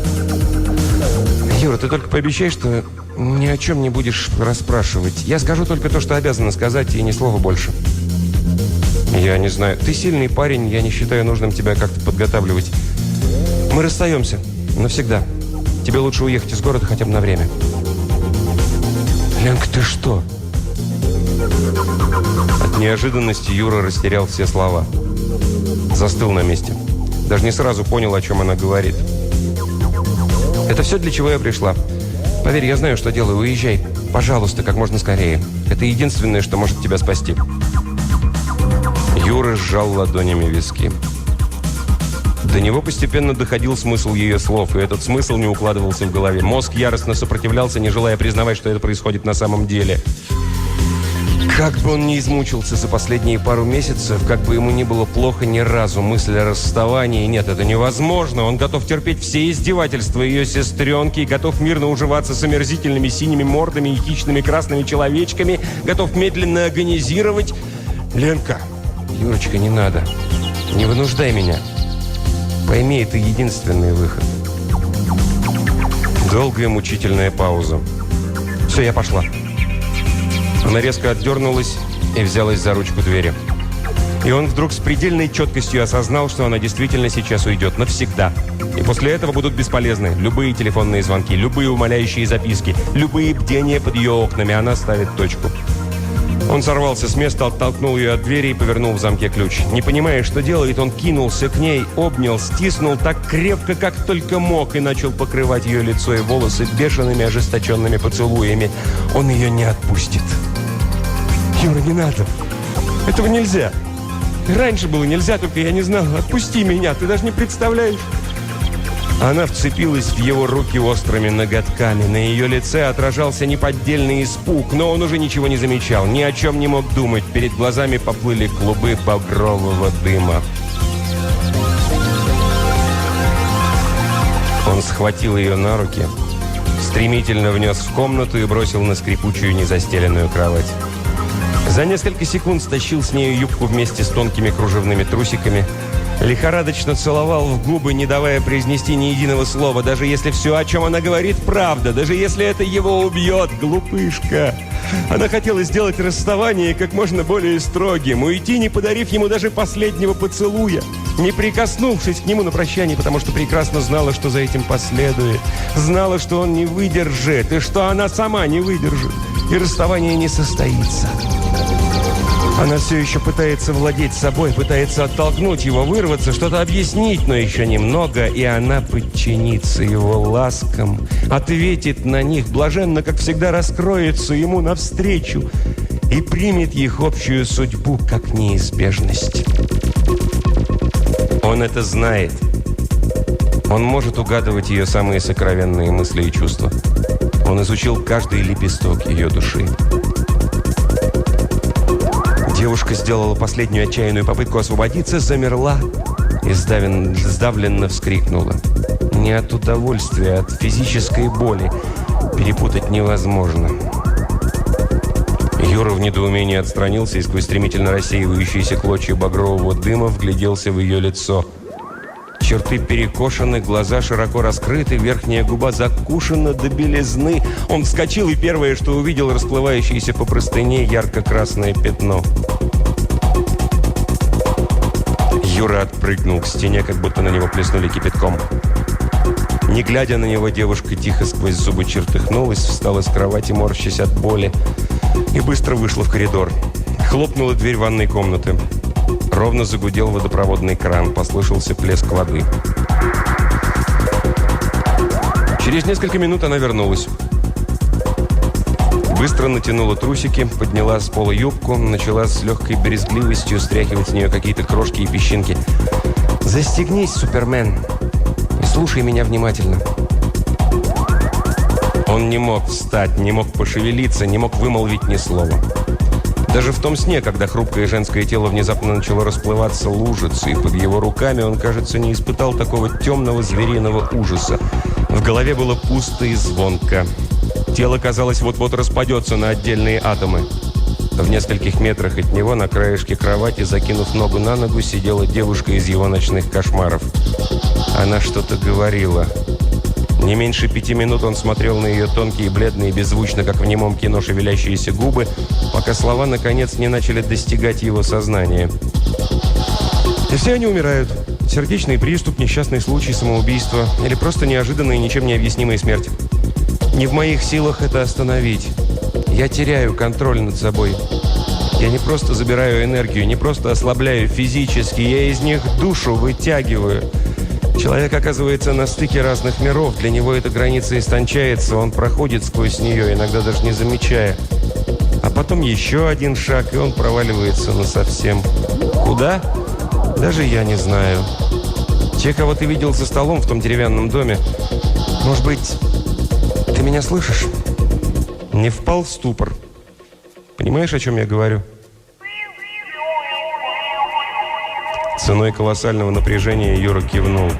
Юра, ты только пообещай, что ни о чем не будешь расспрашивать. Я скажу только то, что обязана сказать, и ни слова больше. Я не знаю. Ты сильный парень, я не считаю нужным тебя как-то подготавливать. Мы расстаемся. Навсегда. Тебе лучше уехать из города хотя бы на время. Ленка, ты что? От неожиданности Юра растерял все слова. Застыл на месте. Даже не сразу понял, о чем она говорит. Это все, для чего я пришла. Поверь, я знаю, что делаю. Уезжай. Пожалуйста, как можно скорее. Это единственное, что может тебя спасти. Юра сжал ладонями виски. До него постепенно доходил смысл ее слов, и этот смысл не укладывался в голове. Мозг яростно сопротивлялся, не желая признавать, что это происходит на самом деле. Как бы он ни измучился за последние пару месяцев, как бы ему ни было плохо ни разу, мысль о расставании, нет, это невозможно. Он готов терпеть все издевательства ее сестренки, готов мирно уживаться с омерзительными синими мордами и хищными красными человечками, готов медленно агонизировать. Ленка, Юрочка, не надо. Не вынуждай меня. Пойми, это единственный выход. Долгая мучительная пауза. Все, я пошла. Она резко отдернулась и взялась за ручку двери. И он вдруг с предельной четкостью осознал, что она действительно сейчас уйдет навсегда. И после этого будут бесполезны любые телефонные звонки, любые умоляющие записки, любые бдения под ее окнами. Она ставит точку. Он сорвался с места, оттолкнул ее от двери и повернул в замке ключ. Не понимая, что делает, он кинулся к ней, обнял, стиснул так крепко, как только мог, и начал покрывать ее лицо и волосы бешеными, ожесточенными поцелуями. Он ее не отпустит. «Юра, не надо. Этого нельзя. Раньше было нельзя, только я не знал. Отпусти меня, ты даже не представляешь». Она вцепилась в его руки острыми ноготками. На ее лице отражался неподдельный испуг, но он уже ничего не замечал, ни о чем не мог думать. Перед глазами поплыли клубы багрового дыма. Он схватил ее на руки, стремительно внес в комнату и бросил на скрипучую незастеленную кровать. За несколько секунд стащил с нее юбку вместе с тонкими кружевными трусиками, лихорадочно целовал в губы, не давая произнести ни единого слова, даже если все, о чем она говорит, правда, даже если это его убьет, глупышка. Она хотела сделать расставание как можно более строгим, уйти, не подарив ему даже последнего поцелуя, не прикоснувшись к нему на прощание, потому что прекрасно знала, что за этим последует, знала, что он не выдержит, и что она сама не выдержит, и расставание не состоится. Она все еще пытается владеть собой, пытается оттолкнуть его, вырваться, что-то объяснить, но еще немного, и она подчинится его ласкам, ответит на них, блаженно, как всегда, раскроется ему навстречу и примет их общую судьбу как неизбежность. Он это знает. Он может угадывать ее самые сокровенные мысли и чувства. Он изучил каждый лепесток ее души. Девушка сделала последнюю отчаянную попытку освободиться, замерла и сдавлен, сдавленно вскрикнула. Не от удовольствия, а от физической боли. Перепутать невозможно. Юра в недоумении отстранился и сквозь стремительно рассеивающиеся клочья багрового дыма вгляделся в ее лицо. Черты перекошены, глаза широко раскрыты, верхняя губа закушена до белизны. Он вскочил и первое, что увидел, расплывающееся по простыне ярко-красное пятно. Юра отпрыгнул к стене, как будто на него плеснули кипятком. Не глядя на него, девушка тихо сквозь зубы чертыхнулась, встала с кровати, морщась от боли, и быстро вышла в коридор. Хлопнула дверь ванной комнаты. Ровно загудел водопроводный кран, послышался плеск воды. Через несколько минут она вернулась. Быстро натянула трусики, подняла с пола юбку, начала с легкой брезгливостью стряхивать с нее какие-то крошки и песчинки. «Застегнись, Супермен, и слушай меня внимательно». Он не мог встать, не мог пошевелиться, не мог вымолвить ни слова. Даже в том сне, когда хрупкое женское тело внезапно начало расплываться лужицей, под его руками он, кажется, не испытал такого темного звериного ужаса. В голове было пусто и звонко. Тело, казалось, вот-вот распадется на отдельные атомы. В нескольких метрах от него, на краешке кровати, закинув ногу на ногу, сидела девушка из его ночных кошмаров. Она что-то говорила. Не меньше пяти минут он смотрел на ее тонкие, бледные, беззвучно, как в немом кино, шевелящиеся губы, пока слова, наконец, не начали достигать его сознания. И все они умирают. Сердечный приступ, несчастный случай, самоубийство или просто неожиданная и ничем не объяснимая смерть. Не в моих силах это остановить. Я теряю контроль над собой. Я не просто забираю энергию, не просто ослабляю физически, я из них душу вытягиваю. Человек оказывается на стыке разных миров. Для него эта граница истончается, он проходит сквозь нее, иногда даже не замечая. А потом еще один шаг, и он проваливается насовсем. Куда? Даже я не знаю. Те, кого ты видел за столом в том деревянном доме, может быть, ты меня слышишь? Не впал в ступор. Понимаешь, о чем я говорю? Ценой колоссального напряжения Юра кивнул.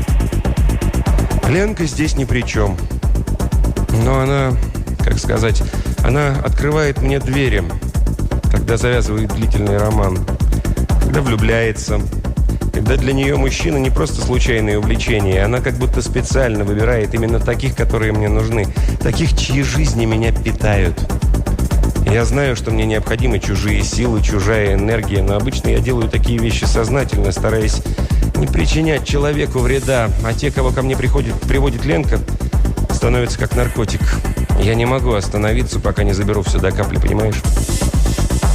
Ленка здесь ни при чем. Но она, как сказать, она открывает мне двери, когда завязывает длительный роман, когда влюбляется, когда для нее мужчина не просто случайное увлечение, она как будто специально выбирает именно таких, которые мне нужны, таких, чьи жизни меня питают. Я знаю, что мне необходимы чужие силы, чужая энергия, но обычно я делаю такие вещи сознательно, стараясь не причинять человеку вреда, а те, кого ко мне приходит, приводит Ленка, становятся как наркотик. Я не могу остановиться, пока не заберу все до капли, понимаешь?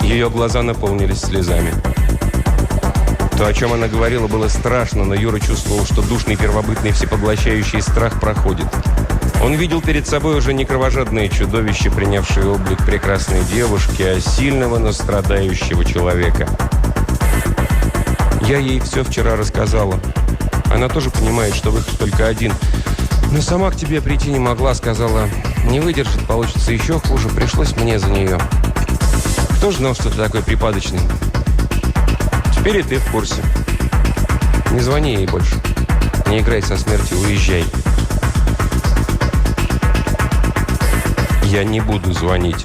Ее глаза наполнились слезами. То, о чем она говорила, было страшно, но Юра чувствовал, что душный, первобытный, всепоглощающий страх проходит. Он видел перед собой уже не кровожадное чудовище, принявшее облик прекрасной девушки, а сильного, но страдающего человека. Я ей все вчера рассказала. Она тоже понимает, что выход только один. Но сама к тебе прийти не могла, сказала, не выдержит, получится еще хуже, пришлось мне за нее. Кто же знал, что ты такой припадочный? Теперь и ты в курсе. Не звони ей больше. Не играй со смертью, уезжай. Я не буду звонить.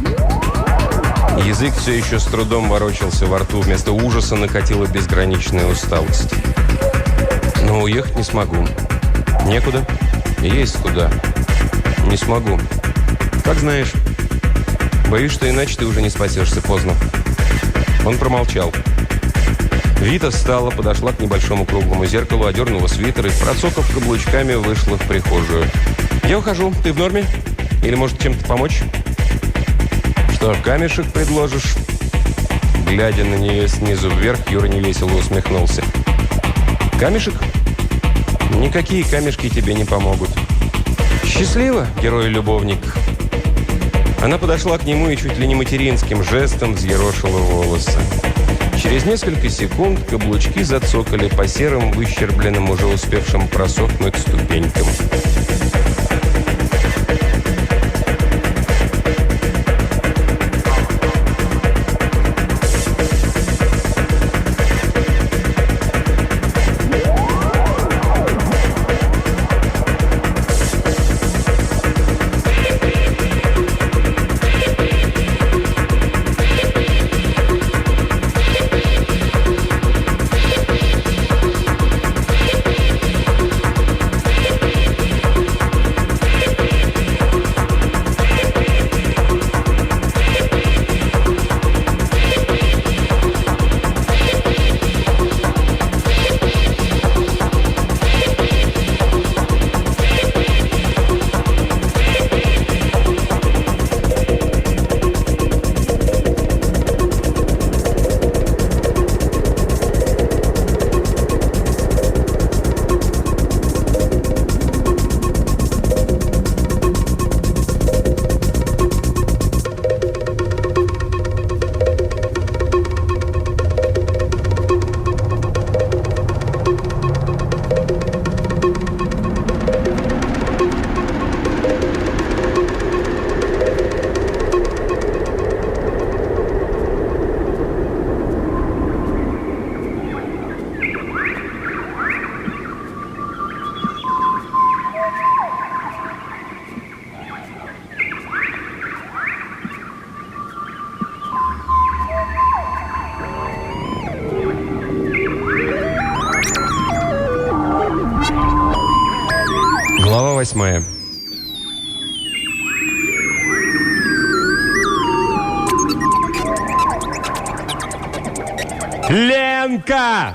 Язык все еще с трудом ворочался во рту. Вместо ужаса накатила безграничная усталость. Но уехать не смогу. Некуда. Есть куда. Не смогу. Как знаешь. Боюсь, что иначе ты уже не спасешься, поздно. Он промолчал. Вита встала, подошла к небольшому круглому зеркалу, одернула свитер и, процокав каблучками, вышла в прихожую. «Я ухожу. Ты в норме? Или, может, чем-то помочь?» «Что, камешек предложишь?» Глядя на нее снизу вверх, Юра невесело усмехнулся. «Камешек? Никакие камешки тебе не помогут. Счастливо, герой-любовник!» Она подошла к нему и чуть ли не материнским жестом взъерошила волосы. Через несколько секунд каблучки зацокали по серым, выщербленным, уже успевшим просохнуть ступенькам. Глава восьмая. «Ленка!»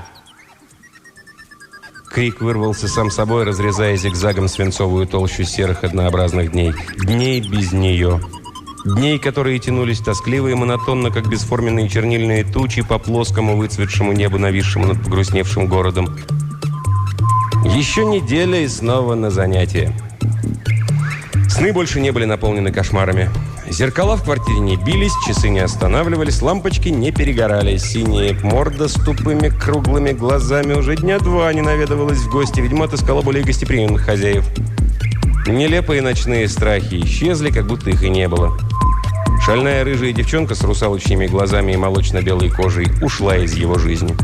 Крик вырвался сам собой, разрезая зигзагом свинцовую толщу серых однообразных дней. Дней без нее. Дней, которые тянулись тоскливо и монотонно, как бесформенные чернильные тучи по плоскому выцветшему небу, нависшему над погрустневшим городом. Еще неделя и снова на занятия. Сны больше не были наполнены кошмарами. Зеркала в квартире не бились, часы не останавливались, лампочки не перегорали. Синяя морда с тупыми круглыми глазами уже дня два не наведывалась в гости. Видимо, отыскала более гостеприимных хозяев. Нелепые ночные страхи исчезли, как будто их и не было. Шальная рыжая девчонка с русалочными глазами и молочно-белой кожей ушла из его жизни.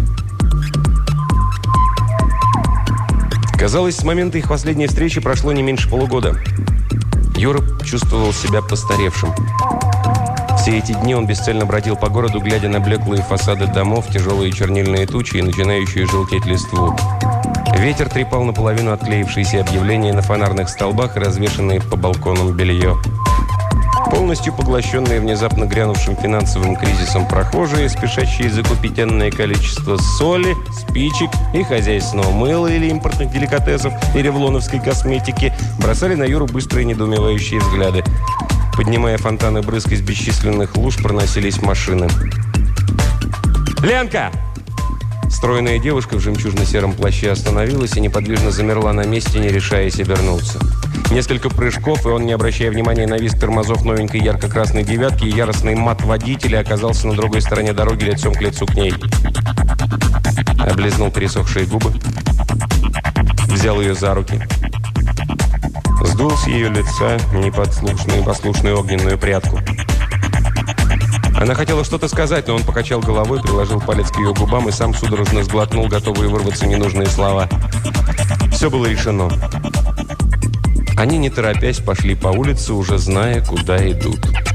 Казалось, с момента их последней встречи прошло не меньше полугода. Юра чувствовал себя постаревшим. Все эти дни он бесцельно бродил по городу, глядя на блеклые фасады домов, тяжелые чернильные тучи и начинающую желтеть листву. Ветер трепал наполовину отклеившиеся объявления на фонарных столбах и развешанные по балконам белье. Полностью поглощенные внезапно грянувшим финансовым кризисом прохожие, спешащие закупить энное количество соли, спичек и хозяйственного мыла или импортных деликатесов и ревлоновской косметики, бросали на Юру быстрые недоумевающие взгляды. Поднимая фонтаны брызг из бесчисленных луж, проносились машины. «Ленка!» Стройная девушка в жемчужно-сером плаще остановилась и неподвижно замерла на месте, не решаясь обернуться. Несколько прыжков, и он, не обращая внимания на визг тормозов новенькой ярко-красной девятки и яростный мат водителя, оказался на другой стороне дороги лицом к лицу к ней. Облизнул пересохшие губы, взял ее за руки, сдул с ее лица неподслушную, непослушную огненную прядку. Она хотела что-то сказать, но он покачал головой, приложил палец к ее губам и сам судорожно сглотнул, готовые вырваться ненужные слова. Все было решено. Они, не торопясь, пошли по улице, уже зная, куда идут.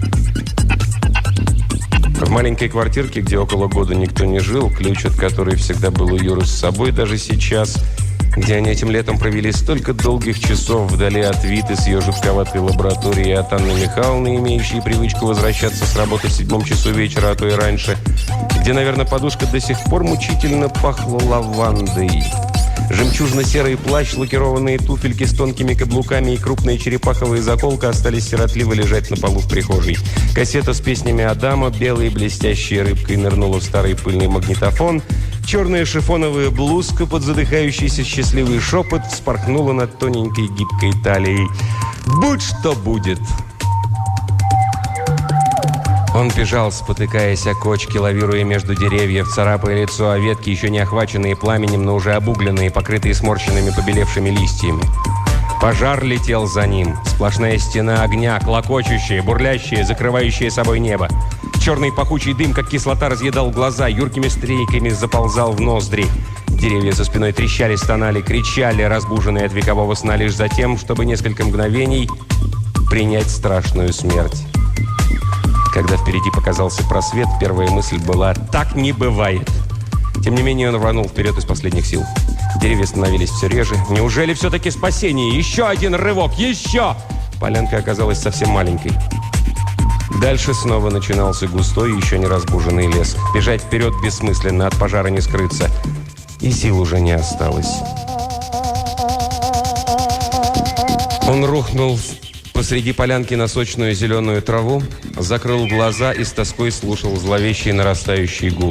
В маленькой квартирке, где около года никто не жил, ключ от которой всегда был у Юры с собой, даже сейчас, где они этим летом провели столько долгих часов вдали от Виты с ее жутковатой лаборатории, от Анны Михайловны, имеющей привычку возвращаться с работы в седьмом часу вечера, а то и раньше, где, наверное, подушка до сих пор мучительно пахла лавандой. Жемчужно-серый плащ, лакированные туфельки с тонкими каблуками и крупная черепаховая заколка остались сиротливо лежать на полу в прихожей. Кассета с песнями Адама, белой блестящей рыбкой, нырнула в старый пыльный магнитофон. Черная шифоновая блузка под задыхающийся счастливый шепот вспорхнула над тоненькой гибкой талией. «Будь что будет!» Он бежал, спотыкаясь о кочки, лавируя между деревьев, царапая лицо о ветки, еще не охваченные пламенем, но уже обугленные, покрытые сморщенными побелевшими листьями. Пожар летел за ним. Сплошная стена огня, клокочущая, бурлящая, закрывающая собой небо. Черный пахучий дым, как кислота, разъедал глаза, юркими стрейками заползал в ноздри. Деревья за спиной трещали, стонали, кричали, разбуженные от векового сна лишь за тем, чтобы несколько мгновений принять страшную смерть. Когда впереди показался просвет, первая мысль была «так не бывает». Тем не менее, он рванул вперед из последних сил. Деревья становились все реже. Неужели все-таки спасение? Еще один рывок! Еще! Полянка оказалась совсем маленькой. Дальше снова начинался густой, еще не разбуженный лес. Бежать вперед бессмысленно, от пожара не скрыться. И сил уже не осталось. Он рухнул посреди полянки на сочную зеленую траву, закрыл глаза и с тоской слушал зловещий нарастающий гул.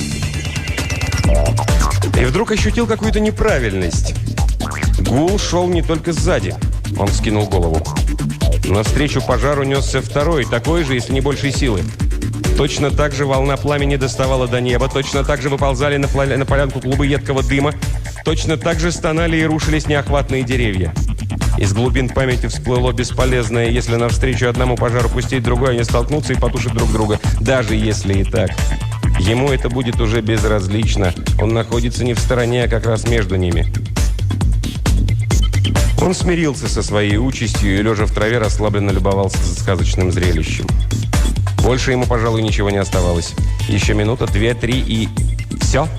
И вдруг ощутил какую-то неправильность. Гул шел не только сзади. Он вскинул голову. Навстречу пожару несся второй, такой же, если не большей силы. Точно так же волна пламени доставала до неба, точно так же выползали на, пла- на полянку клубы едкого дыма, точно так же стонали и рушились неохватные деревья. Из глубин памяти всплыло бесполезное: если навстречу одному пожару пустить другой, они столкнутся и потушат друг друга. Даже если и так. Ему это будет уже безразлично. Он находится не в стороне, а как раз между ними. Он смирился со своей участью и, лежа в траве, расслабленно любовался сказочным зрелищем. Больше ему, пожалуй, ничего не оставалось. Еще минута, две, три и... все.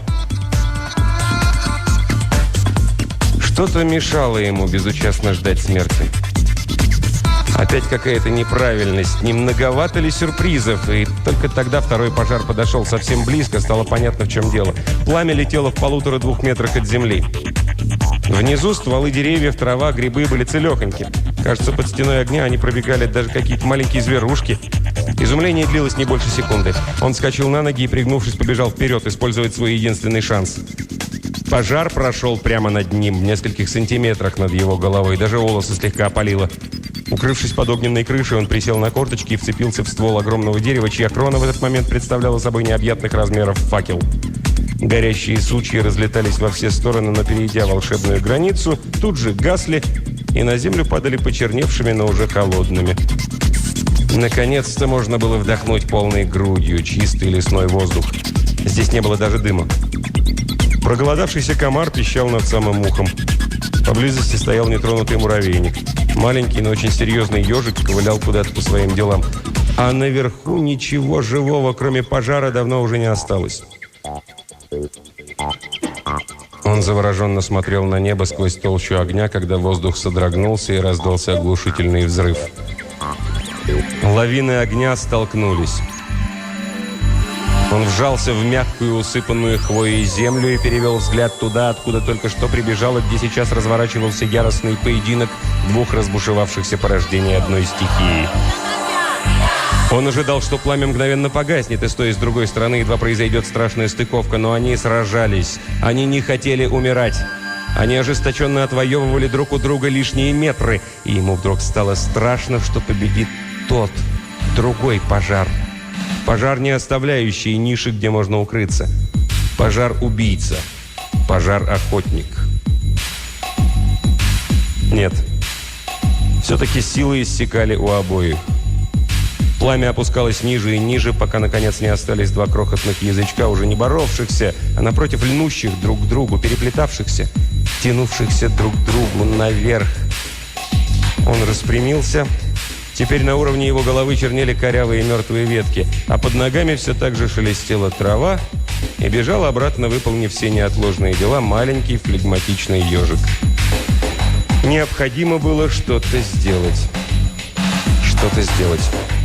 Что-то мешало ему безучастно ждать смерти. Опять какая-то неправильность. Не многовато ли сюрпризов? И только тогда второй пожар подошел совсем близко, стало понятно, в чем дело. Пламя летело в полутора-двух метрах от земли. Внизу стволы деревьев, трава, грибы были целехоньки. Кажется, под стеной огня они пробегали даже какие-то маленькие зверушки. Изумление длилось не больше секунды. Он вскочил на ноги и, пригнувшись, побежал вперед, использовать свой единственный шанс. Пожар прошел прямо над ним, в нескольких сантиметрах над его головой. Даже волосы слегка опалило. Укрывшись под огненной крышей, он присел на корточки и вцепился в ствол огромного дерева, чья крона в этот момент представляла собой необъятных размеров факел. Горящие сучья разлетались во все стороны, но, перейдя волшебную границу, тут же гасли и на землю падали почерневшими, но уже холодными. Наконец-то можно было вдохнуть полной грудью чистый лесной воздух. Здесь не было даже дыма. Проголодавшийся комар пищал над самым ухом. Поблизости стоял нетронутый муравейник. Маленький, но очень серьезный ежик ковылял куда-то по своим делам. А наверху ничего живого, кроме пожара, давно уже не осталось. Он завороженно смотрел на небо сквозь толщу огня, когда воздух содрогнулся и раздался оглушительный взрыв. Лавины огня столкнулись. Он вжался в мягкую, усыпанную хвоей землю и перевел взгляд туда, откуда только что прибежало, где сейчас разворачивался яростный поединок двух разбушевавшихся порождений одной стихии. Он ожидал, что пламя мгновенно погаснет, и с той и с другой стороны едва произойдет страшная стыковка, но они сражались. Они не хотели умирать. Они ожесточенно отвоевывали друг у друга лишние метры, и ему вдруг стало страшно, что победит тот, другой пожар. Пожар, не оставляющий ниши, где можно укрыться. Пожар-убийца. Пожар-охотник. Нет. Все-таки силы иссякали у обоих. Пламя опускалось ниже и ниже, пока, наконец, не остались два крохотных язычка, уже не боровшихся, а, напротив, льнущих друг к другу, переплетавшихся, тянувшихся друг к другу наверх. Он распрямился. Теперь на уровне его головы чернели корявые мертвые ветки, а под ногами все так же шелестела трава, и бежал обратно, выполнив все неотложные дела, маленький флегматичный ежик. Необходимо было что-то сделать. Что-то сделать.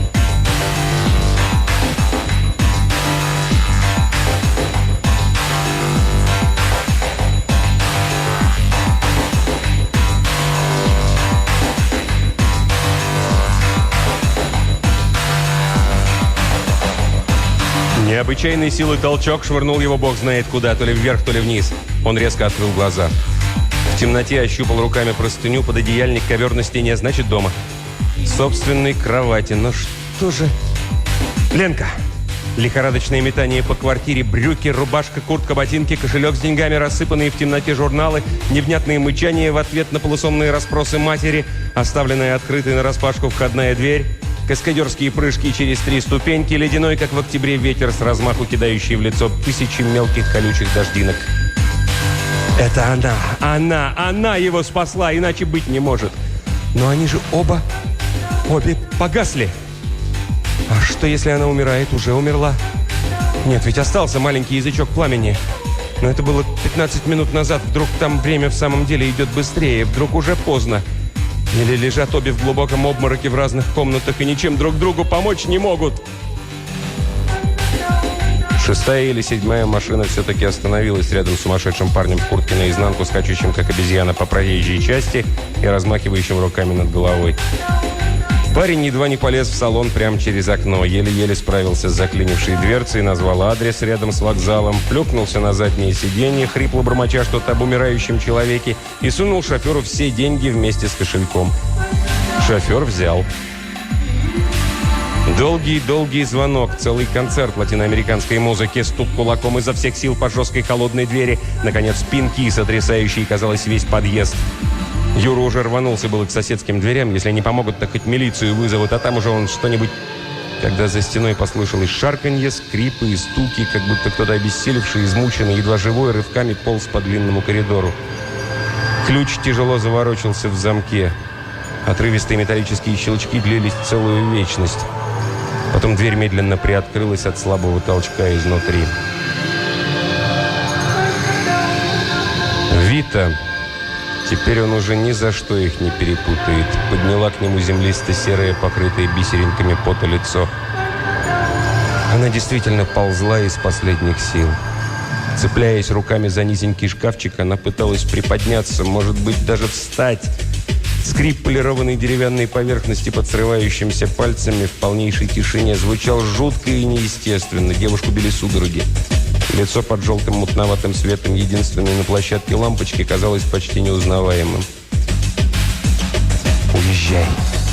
Необычайной силой толчок швырнул его бог знает куда, то ли вверх, то ли вниз. Он резко открыл глаза. В темноте ощупал руками простыню, пододеяльник, ковер на стене, значит, дома. Собственной кровати. Но что же... Ленка! Лихорадочное метание по квартире, брюки, рубашка, куртка, ботинки, кошелек с деньгами, рассыпанные в темноте журналы, невнятные мычания в ответ на полусонные расспросы матери, оставленная открытой нараспашку входная дверь, каскадерские прыжки через три ступеньки, ледяной, как в октябре, ветер с размаху кидающий в лицо тысячи мелких колючих дождинок. Это она, она, она его спасла, иначе быть не может. Но они же оба, обе погасли. А что, если она умирает, уже умерла? Нет, ведь остался маленький язычок пламени. Но это было пятнадцать минут назад. Вдруг там время в самом деле идет быстрее, вдруг уже поздно. Или лежат обе в глубоком обмороке в разных комнатах и ничем друг другу помочь не могут. Шестая или седьмая машина все-таки остановилась рядом с сумасшедшим парнем в куртке наизнанку, скачущим, как обезьяна, по проезжей части и размахивающим руками над головой. Парень едва не полез в салон прямо через окно, еле-еле справился с заклинившей дверцей, назвал адрес рядом с вокзалом, плюхнулся на заднее сиденье, хрипло бормоча что-то об умирающем человеке, и сунул шоферу все деньги вместе с кошельком. Шофер взял. Долгий-долгий звонок, целый концерт латиноамериканской музыки, стук кулаком изо всех сил по жесткой холодной двери, наконец, пинки, сотрясающие, казалось, весь подъезд. Юра уже рванулся было к соседским дверям. Если не помогут, так хоть милицию вызовут, а там уже он что-нибудь... Когда за стеной послышалось шарканье, скрипы и стуки, как будто кто-то обессилевший, измученный, едва живой, рывками полз по длинному коридору. Ключ тяжело заворочился в замке. Отрывистые металлические щелчки длились целую вечность. Потом дверь медленно приоткрылась от слабого толчка изнутри. Вита... Теперь он уже ни за что их не перепутает. Подняла к нему землисто-серое, покрытое бисеринками пота лицо. Она действительно ползла из последних сил. Цепляясь руками за низенький шкафчик, она пыталась приподняться, может быть, даже встать. Скрип полированной деревянной поверхности под срывающимися пальцами в полнейшей тишине звучал жутко и неестественно. Девушку били судороги. Лицо под желтым мутноватым светом единственной на площадке лампочки казалось почти неузнаваемым. «Уезжай.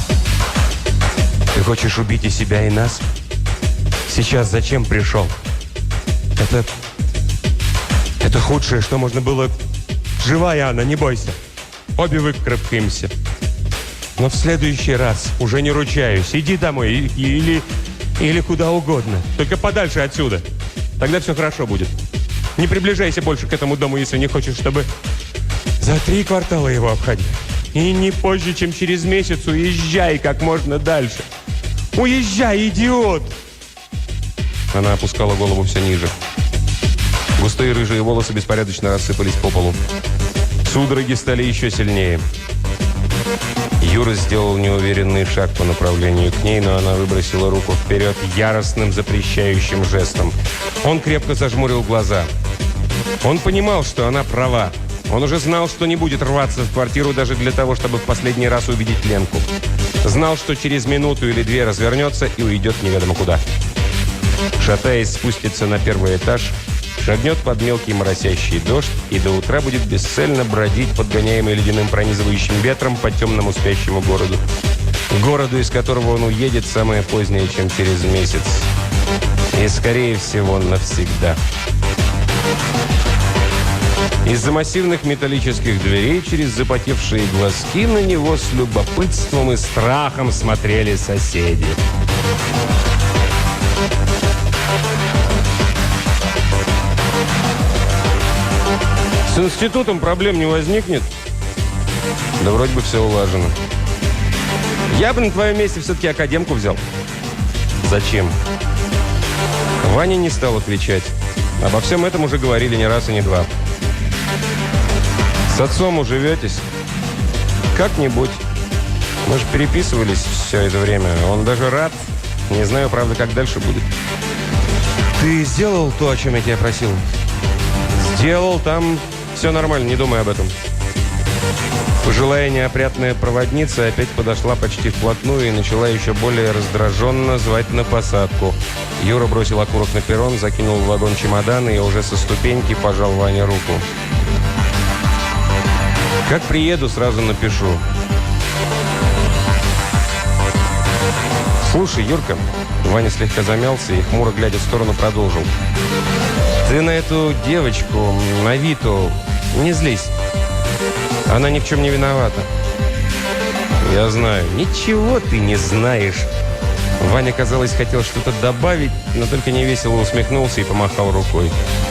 Ты хочешь убить и себя, и нас? Сейчас зачем пришел? Это... Это худшее, что можно было... Живая она, не бойся. Обе выкарабкаемся. Но в следующий раз уже не ручаюсь. Иди домой или... Или куда угодно. Только подальше отсюда. Тогда все хорошо будет. Не приближайся больше к этому дому, если не хочешь, чтобы за три квартала его обходить. И не позже, чем через месяц уезжай как можно дальше. Уезжай, идиот!» Она опускала голову все ниже. Густые рыжие волосы беспорядочно рассыпались по полу. Судороги стали еще сильнее. Юра сделал неуверенный шаг по направлению к ней, но она выбросила руку вперед яростным запрещающим жестом. Он крепко зажмурил глаза. Он понимал, что она права. Он уже знал, что не будет рваться в квартиру даже для того, чтобы в последний раз увидеть Ленку. Знал, что через минуту или две развернется и уйдет неведомо куда. Шатаясь, спустится на первый этаж, шагнет под мелкий моросящий дождь и до утра будет бесцельно бродить, подгоняемый ледяным пронизывающим ветром по темному спящему городу. Городу, из которого он уедет самое позднее, чем через месяц. И, скорее всего, навсегда. Из-за массивных металлических дверей через запотевшие глазки на него с любопытством и страхом смотрели соседи. С институтом проблем не возникнет? Да вроде бы все улажено. Я бы на твоем месте все-таки академку взял. Зачем? Ваня не стал отвечать. Обо всем этом уже говорили не раз и не два. С отцом уживетесь? Как-нибудь. Мы же переписывались все это время. Он даже рад. Не знаю, правда, как дальше будет. Ты сделал то, о чем я тебя просил? Сделал. Там все нормально, не думай об этом. Пожилая неопрятная проводница опять подошла почти вплотную и начала еще более раздраженно звать на посадку. Юра бросил окурок на перрон, закинул в вагон чемоданы и уже со ступеньки пожал Ване руку. Как приеду, сразу напишу. Слушай, Юрка, Ваня слегка замялся и, хмуро глядя в сторону, продолжил. Ты на эту девочку, на Виту, не злись. Она ни в чем не виновата. Я знаю. Ничего ты не знаешь. Ваня, казалось, хотел что-то добавить, но только невесело усмехнулся и помахал рукой.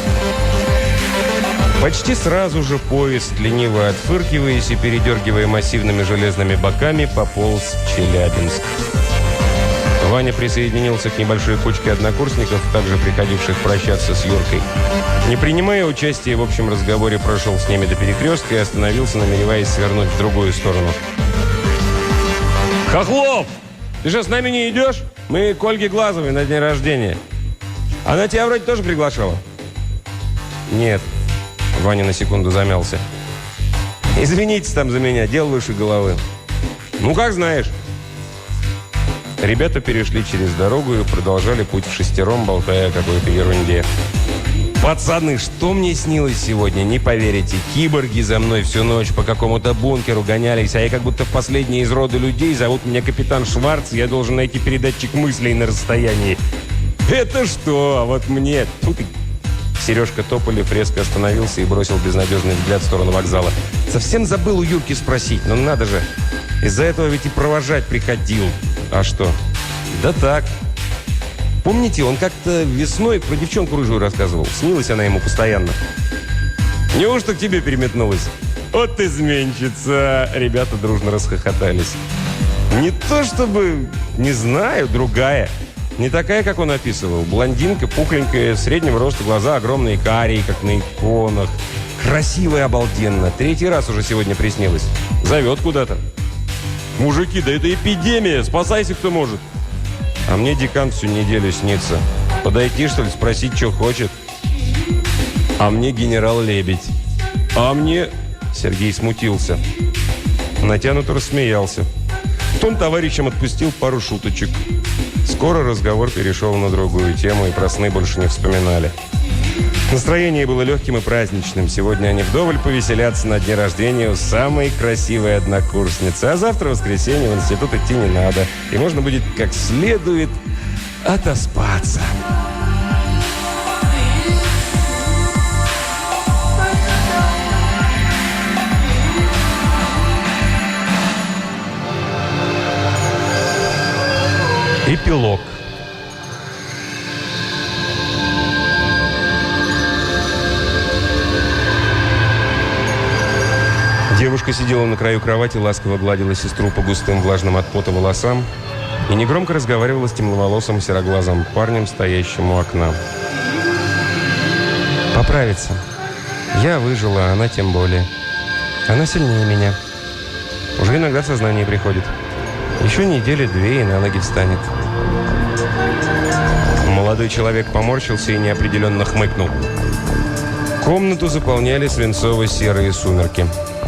Почти сразу же поезд, лениво отфыркиваясь и передергивая массивными железными боками, пополз в Челябинск. Ваня присоединился к небольшой кучке однокурсников, также приходивших прощаться с Юркой. Не принимая участия в общем разговоре, прошел с ними до перекрестка и остановился, намереваясь свернуть в другую сторону. «Хохлов! Ты же с нами не идешь? Мы к Ольге Глазовой на день рождения. Она тебя вроде тоже приглашала?» «Нет». Ваня на секунду замялся. «Извините там за меня, дело выше головы». «Ну, как знаешь». Ребята перешли через дорогу и продолжали путь вшестером, болтая о какой-то ерунде. «Пацаны, что мне снилось сегодня? Не поверите. Киборги за мной всю ночь по какому-то бункеру гонялись, а я как будто в последний из рода людей. Зовут меня капитан Шварц, я должен найти передатчик мыслей на расстоянии». «Это что? А вот мне...» Фу ты. Сережка Тополев резко остановился и бросил безнадежный взгляд в сторону вокзала. «Совсем забыл у Юрки спросить, но надо же. Из-за этого ведь и провожать приходил». «А что?» «Да так. Помните, он как-то весной про девчонку рыжую рассказывал. Снилась она ему постоянно». «Неужто к тебе переметнулась?» «Вот изменщица!» Ребята дружно расхохотались. «Не то чтобы... Не знаю, другая. Не такая, как он описывал. Блондинка, пухленькая, среднего роста, глаза огромные, карие, как на иконах. Красивая, обалденно. Третий раз уже сегодня приснилась. Зовет куда-то. Мужики, да это эпидемия, спасайся, кто может. А мне декан всю неделю снится. Подойти, что ли, спросить, что хочет. А мне генерал Лебедь. А мне... Сергей смутился. Натянуто рассмеялся. Потом товарищам отпустил пару шуточек. Скоро разговор перешел на другую тему, и про сны больше не вспоминали. Настроение было легким и праздничным. Сегодня они вдоволь повеселятся на дне рождения у самой красивой однокурсницы. А завтра, в воскресенье, в институт идти не надо. И можно будет как следует отоспаться. Эпилог. Девушка сидела на краю кровати, ласково гладила сестру по густым влажным от пота волосам и негромко разговаривала с темноволосым сероглазым парнем, стоящим у окна. «Поправиться. Я выжила, а она тем более. Она сильнее меня. Уже иногда в сознание приходит. Еще недели-две и на ноги встанет». Молодой человек поморщился и неопределенно хмыкнул. Комнату заполняли свинцово-серые сумерки.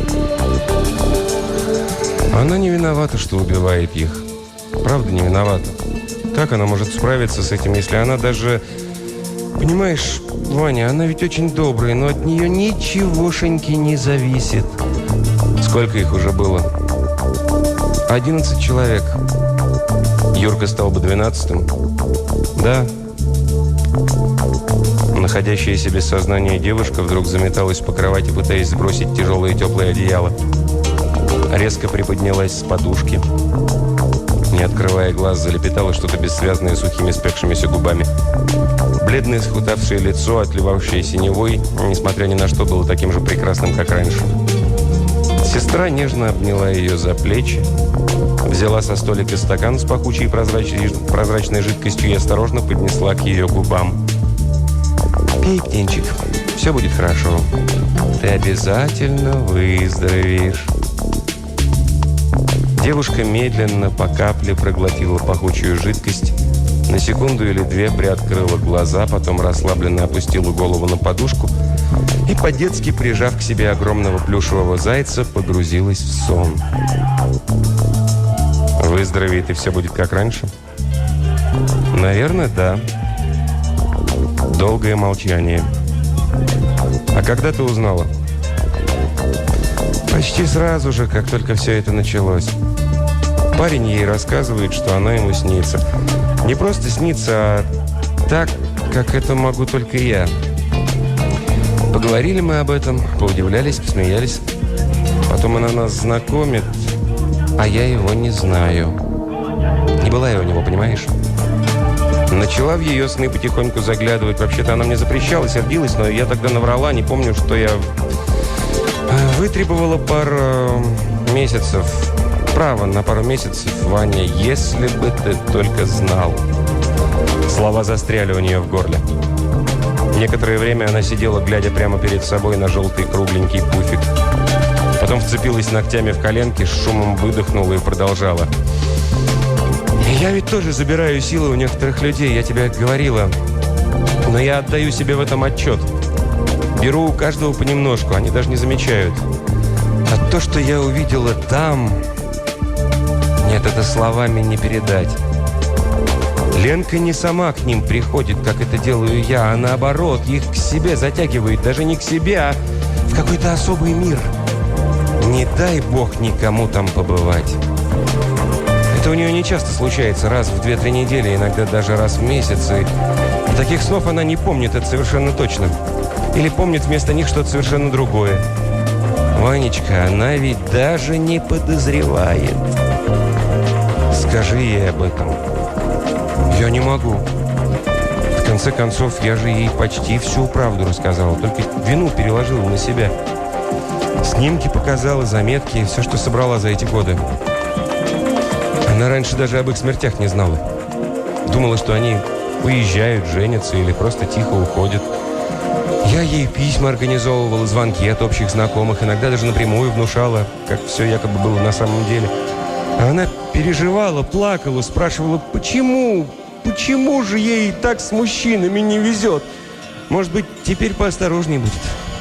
Она не виновата, что убивает их. Правда, не виновата. Как она может справиться с этим, если она даже... Понимаешь, Ваня, она ведь очень добрая, но от нее ничегошеньки не зависит. Сколько их уже было? Одиннадцать человек. Юрка стал бы двенадцатым. Да. Находящаяся без сознания девушка вдруг заметалась по кровати, пытаясь сбросить тяжелое теплое одеяло. Резко приподнялась с подушки. Не открывая глаз, залепетала что-то бессвязное сухими спекшимися губами. Бледное схудавшее лицо, отливавшее синевой, несмотря ни на что, было таким же прекрасным, как раньше. Сестра нежно обняла ее за плечи, взяла со столика стакан с пахучей прозрачной, прозрачной жидкостью и осторожно поднесла к ее губам. «Пей, птенчик, все будет хорошо. Ты обязательно выздоровеешь». Девушка медленно по капле проглотила пахучую жидкость, на секунду или две приоткрыла глаза, потом расслабленно опустила голову на подушку и, по-детски прижав к себе огромного плюшевого зайца, погрузилась в сон. Выздоровеет, и все будет как раньше? Наверное, да. Долгое молчание. А когда ты узнала? Почти сразу же, как только все это началось. Парень ей рассказывает, что она ему снится. Не просто снится, а так, как это могу только я. Поговорили мы об этом, поудивлялись, посмеялись. Потом она нас знакомит, а я его не знаю. Не была я у него, понимаешь? Начала в ее сны потихоньку заглядывать. Вообще-то она мне запрещала, сердилась, но я тогда наврала, не помню, что я... Вытребовала пару месяцев, право на пару месяцев, Ваня, если бы ты только знал. Слова застряли у нее в горле. Некоторое время она сидела, глядя прямо перед собой на желтый кругленький пуфик. Потом вцепилась ногтями в коленки, с шумом выдохнула и продолжала. «Я ведь тоже забираю силы у некоторых людей, я тебе говорила. Но я отдаю себе в этом отчет. Беру у каждого понемножку, они даже не замечают. А то, что я увидела там... Нет, это словами не передать. Ленка не сама к ним приходит, как это делаю я, а наоборот, их к себе затягивает. Даже не к себе, а в какой-то особый мир. Не дай бог никому там побывать. Это у нее не часто случается, раз в две-три недели, иногда даже раз в месяц. И таких снов она не помнит, это совершенно точно. Или помнит вместо них что-то совершенно другое. Ванечка, она ведь даже не подозревает. Скажи ей об этом. Я не могу. В конце концов, я же ей почти всю правду рассказала, только вину переложила на себя. Снимки показала, заметки, все, что собрала за эти годы. Она раньше даже об их смертях не знала. Думала, что они уезжают, женятся или просто тихо уходят. Я ей письма организовывала, звонки от общих знакомых, иногда даже напрямую внушала, как все якобы было на самом деле. А она переживала, плакала, спрашивала, почему, почему же ей так с мужчинами не везет? Может быть, теперь поосторожнее будет.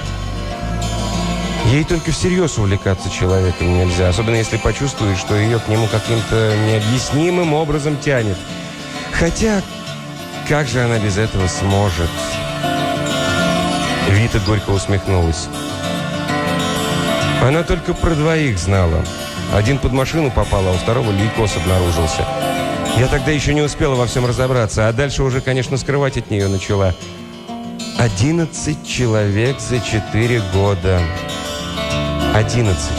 Ей только всерьез увлекаться человеком нельзя, особенно если почувствует, что ее к нему каким-то необъяснимым образом тянет. Хотя, как же она без этого сможет? Вита горько усмехнулась. Она только про двоих знала. Один под машину попал, а у второго лейкоз обнаружился. Я тогда еще не успела во всем разобраться, а дальше уже, конечно, скрывать от нее начала. Одиннадцать человек за четыре года. Одиннадцать.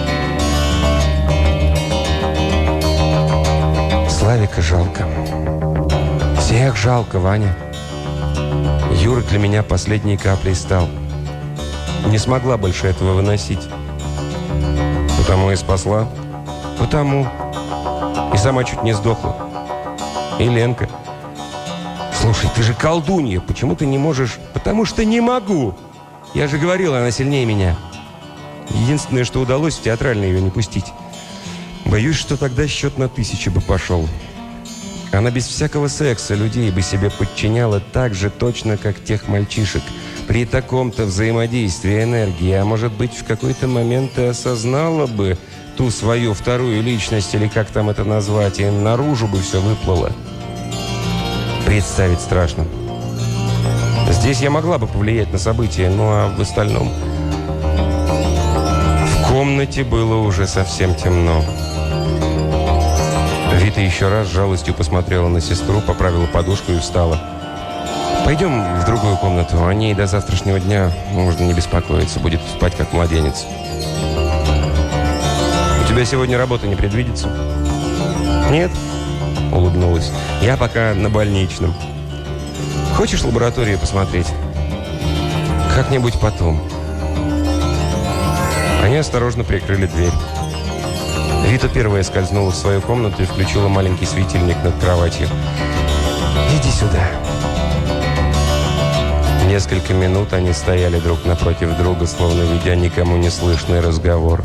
Славика жалко. Всех жалко, Ваня. Юра для меня последней каплей стал. Не смогла больше этого выносить. Потому и спасла. Потому. И сама чуть не сдохла. И Ленка. Слушай, ты же колдунья. Почему ты не можешь? Потому что не могу. Я же говорил, она сильнее меня. Единственное, что удалось, в театральный ее не пустить. Боюсь, что тогда счет на тысячи бы пошел. Она без всякого секса людей бы себе подчиняла так же точно, как тех мальчишек. При таком-то взаимодействии энергии, а может быть, в какой-то момент ты осознала бы ту свою вторую личность, или как там это назвать, и наружу бы все выплыло. Представить страшно. Здесь я могла бы повлиять на события, ну а в остальном... В комнате было уже совсем темно. Вита еще раз с жалостью посмотрела на сестру, поправила подушку и встала. «Пойдем в другую комнату. О ней до завтрашнего дня можно не беспокоиться. Будет спать, как младенец». «У тебя сегодня работа не предвидится?» «Нет», — улыбнулась. «Я пока на больничном. Хочешь лабораторию посмотреть?» «Как-нибудь потом». Они осторожно прикрыли дверь. Вита первая скользнула в свою комнату и включила маленький светильник над кроватью. «Иди сюда». Несколько минут они стояли друг напротив друга, словно ведя никому не слышный разговор.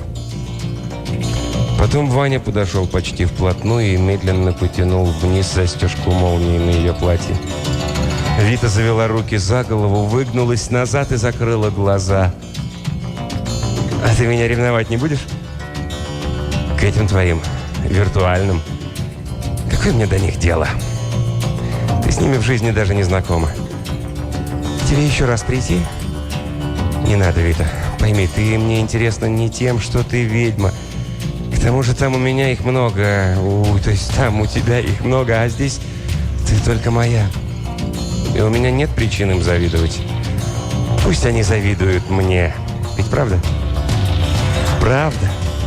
Потом Ваня подошел почти вплотную и медленно потянул вниз застежку молнии на ее платье. Вита завела руки за голову, выгнулась назад и закрыла глаза. «А ты меня ревновать не будешь? К этим твоим виртуальным? Какое мне до них дело? Ты с ними в жизни даже не знакома. Тебе еще раз прийти?» «Не надо, Вита. Пойми, ты мне интересна не тем, что ты ведьма. К тому же там у меня их много. У, то есть там у тебя их много, а здесь ты только моя. И у меня нет причин им завидовать. Пусть они завидуют мне. Ведь правда?» «Правда».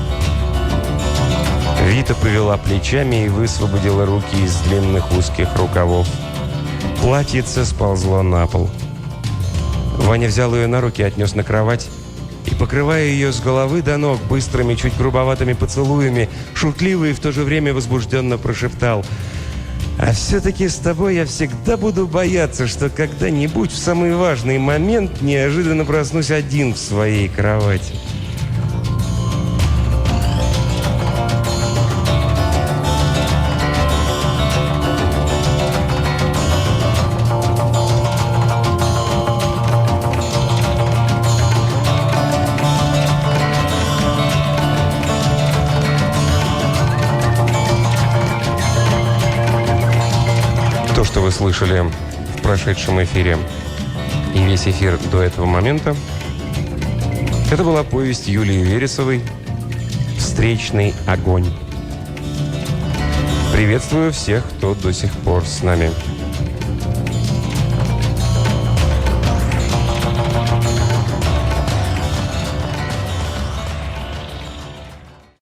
Вита повела плечами и высвободила руки из длинных узких рукавов. Платьице сползло на пол. Ваня взял ее на руки, отнес на кровать и, покрывая ее с головы до ног быстрыми, чуть грубоватыми поцелуями, шутливо и в то же время возбужденно прошептал: «А все-таки с тобой я всегда буду бояться, что когда-нибудь в самый важный момент неожиданно проснусь один в своей кровати». Что вы слышали в прошедшем эфире и весь эфир до этого момента, это была повесть Юлии Вересовой «Встречный огонь». Приветствую всех, кто до сих пор с нами.